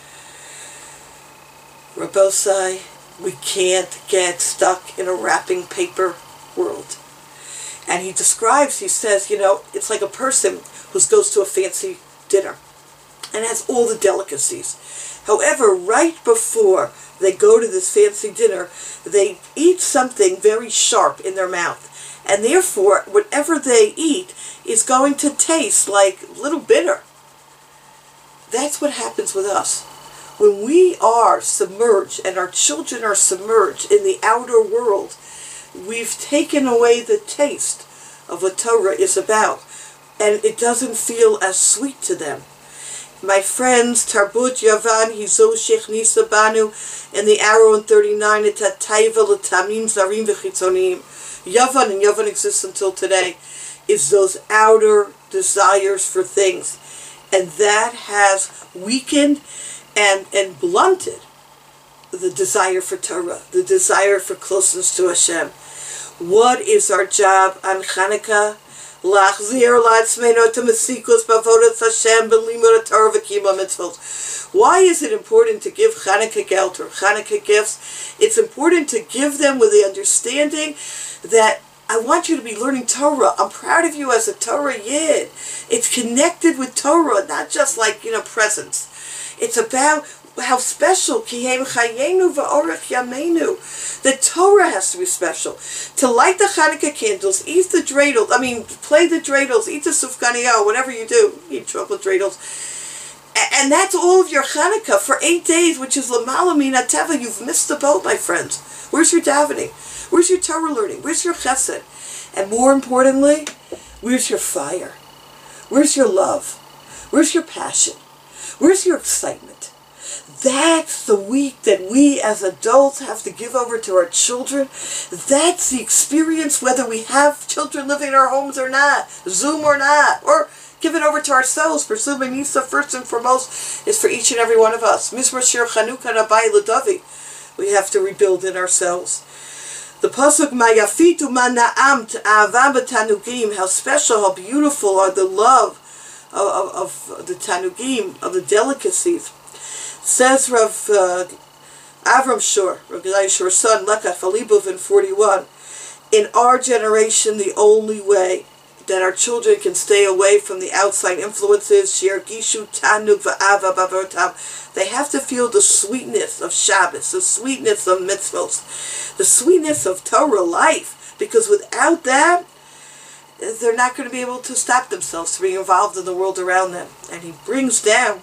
Rabosai, we can't get stuck in a wrapping paper world. And he describes, he says, you know, it's like a person who goes to a fancy dinner and has all the delicacies. However, right before they go to this fancy dinner, they eat something very sharp in their mouth. And therefore, whatever they eat is going to taste like a little bitter. That's what happens with us. When we are submerged and our children are submerged in the outer world, we've taken away the taste of what Torah is about, and it doesn't feel as sweet to them. My friends, Tarbut Yavan Hizo Sheikh Nisa Banu, and the arrow in thirty-nine, it's a Taiva L'Tamim Zarim V'Chitzonim. Yavan, and Yavan exists until today, is those outer desires for things, and that has weakened and, and blunted the desire for Torah, the desire for closeness to Hashem. What is our job on Chanukah? Lachzir la'atzmeinu t'mesikus b'avodas Hashem b'limud Torah v'kiyum mitzvot. Why is it important to give Chanukah gelt or Chanukah gifts? It's important to give them with the understanding that I want you to be learning Torah. I'm proud of you as a Torah Yid. It's connected with Torah, not just like, you know, presents. It's about how special Kihem Chayenu Va'orech Yamenu. The Torah has to be special. To light the Hanukkah candles, eat the dreidels, I mean, play the dreidels, eat the sufganiyah, whatever you do, eat chocolate dreidels. And that's all of your Hanukkah for eight days, which is Lamala Min HaTeva. You've missed the boat, my friends. Where's your davening? Where's your Torah learning? Where's your chesed? And more importantly, where's your fire? Where's your love? Where's your passion? Where's your excitement? That's the week that we as adults have to give over to our children. That's the experience, whether we have children living in our homes or not, Zoom or not, or give it over to ourselves. Pursuing Nisa, first and foremost, is for each and every one of us. Mizmor Shir Chanukah Rabbi L'Davi. We have to rebuild in ourselves. The pasuk Mayafitu Mana'amt Ava B'Tanugim. How special, how beautiful are the love of, of, of the Tanugim, of the delicacies. Says Rav uh, Avram Shor, Rav Gedaliah Shor's son, Lekach Alibuv in forty-one. In our generation, the only way that our children can stay away from the outside influences, Shirgishu Tanug Va'ava Bavotam, they have to feel the sweetness of Shabbos, the sweetness of mitzvos, the sweetness of Torah life, because without that, they're not going to be able to stop themselves from being involved in the world around them. And he brings down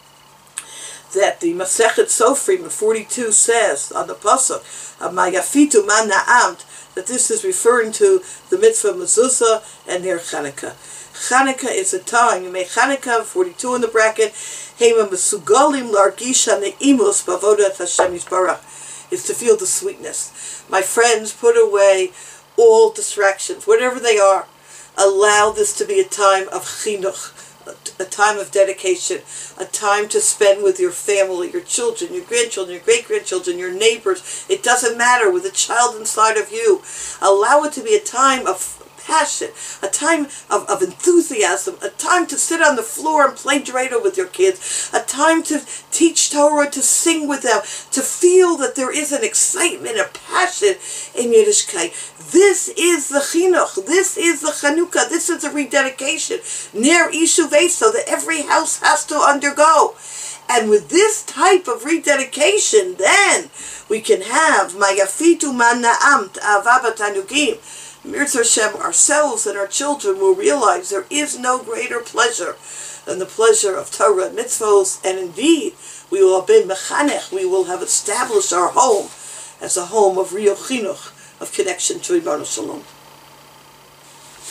that the Masechet Sofrim in forty-two says on the pasuk of Mayafitu Man Na'amt, that this is referring to the mitzvah mezuzah and their Chanukah. Chanukah is a time, you make Chanukah, forty-two in the bracket, Hema Mesugalim Largisha Ne'imus Bavodat Hashem Yisbarach, is to feel the sweetness. My friends, put away all distractions, whatever they are. Allow this to be a time of chinuch, a time of dedication, a time to spend with your family, your children, your grandchildren, your great-grandchildren, your neighbors. It doesn't matter, with a child inside of you. Allow it to be a time of passion, a time of, of enthusiasm, a time to sit on the floor and play dreidel with your kids, a time to teach Torah, to sing with them, to feel that there is an excitement, a passion in Yiddishkeit. This is the chinuch, this is the Chanukah, this is the rededication, Ner Ishu Veso, that every house has to undergo. And with this type of rededication, then we can have Mayafitu Man Na'amt Ava B'Tanugim. Mirz Hashem, ourselves and our children will realize there is no greater pleasure than the pleasure of Torah and mitzvos, and indeed, we will have been mechanech, we will have established our home as a home of real chinuch, of connection to Ribono Shalom.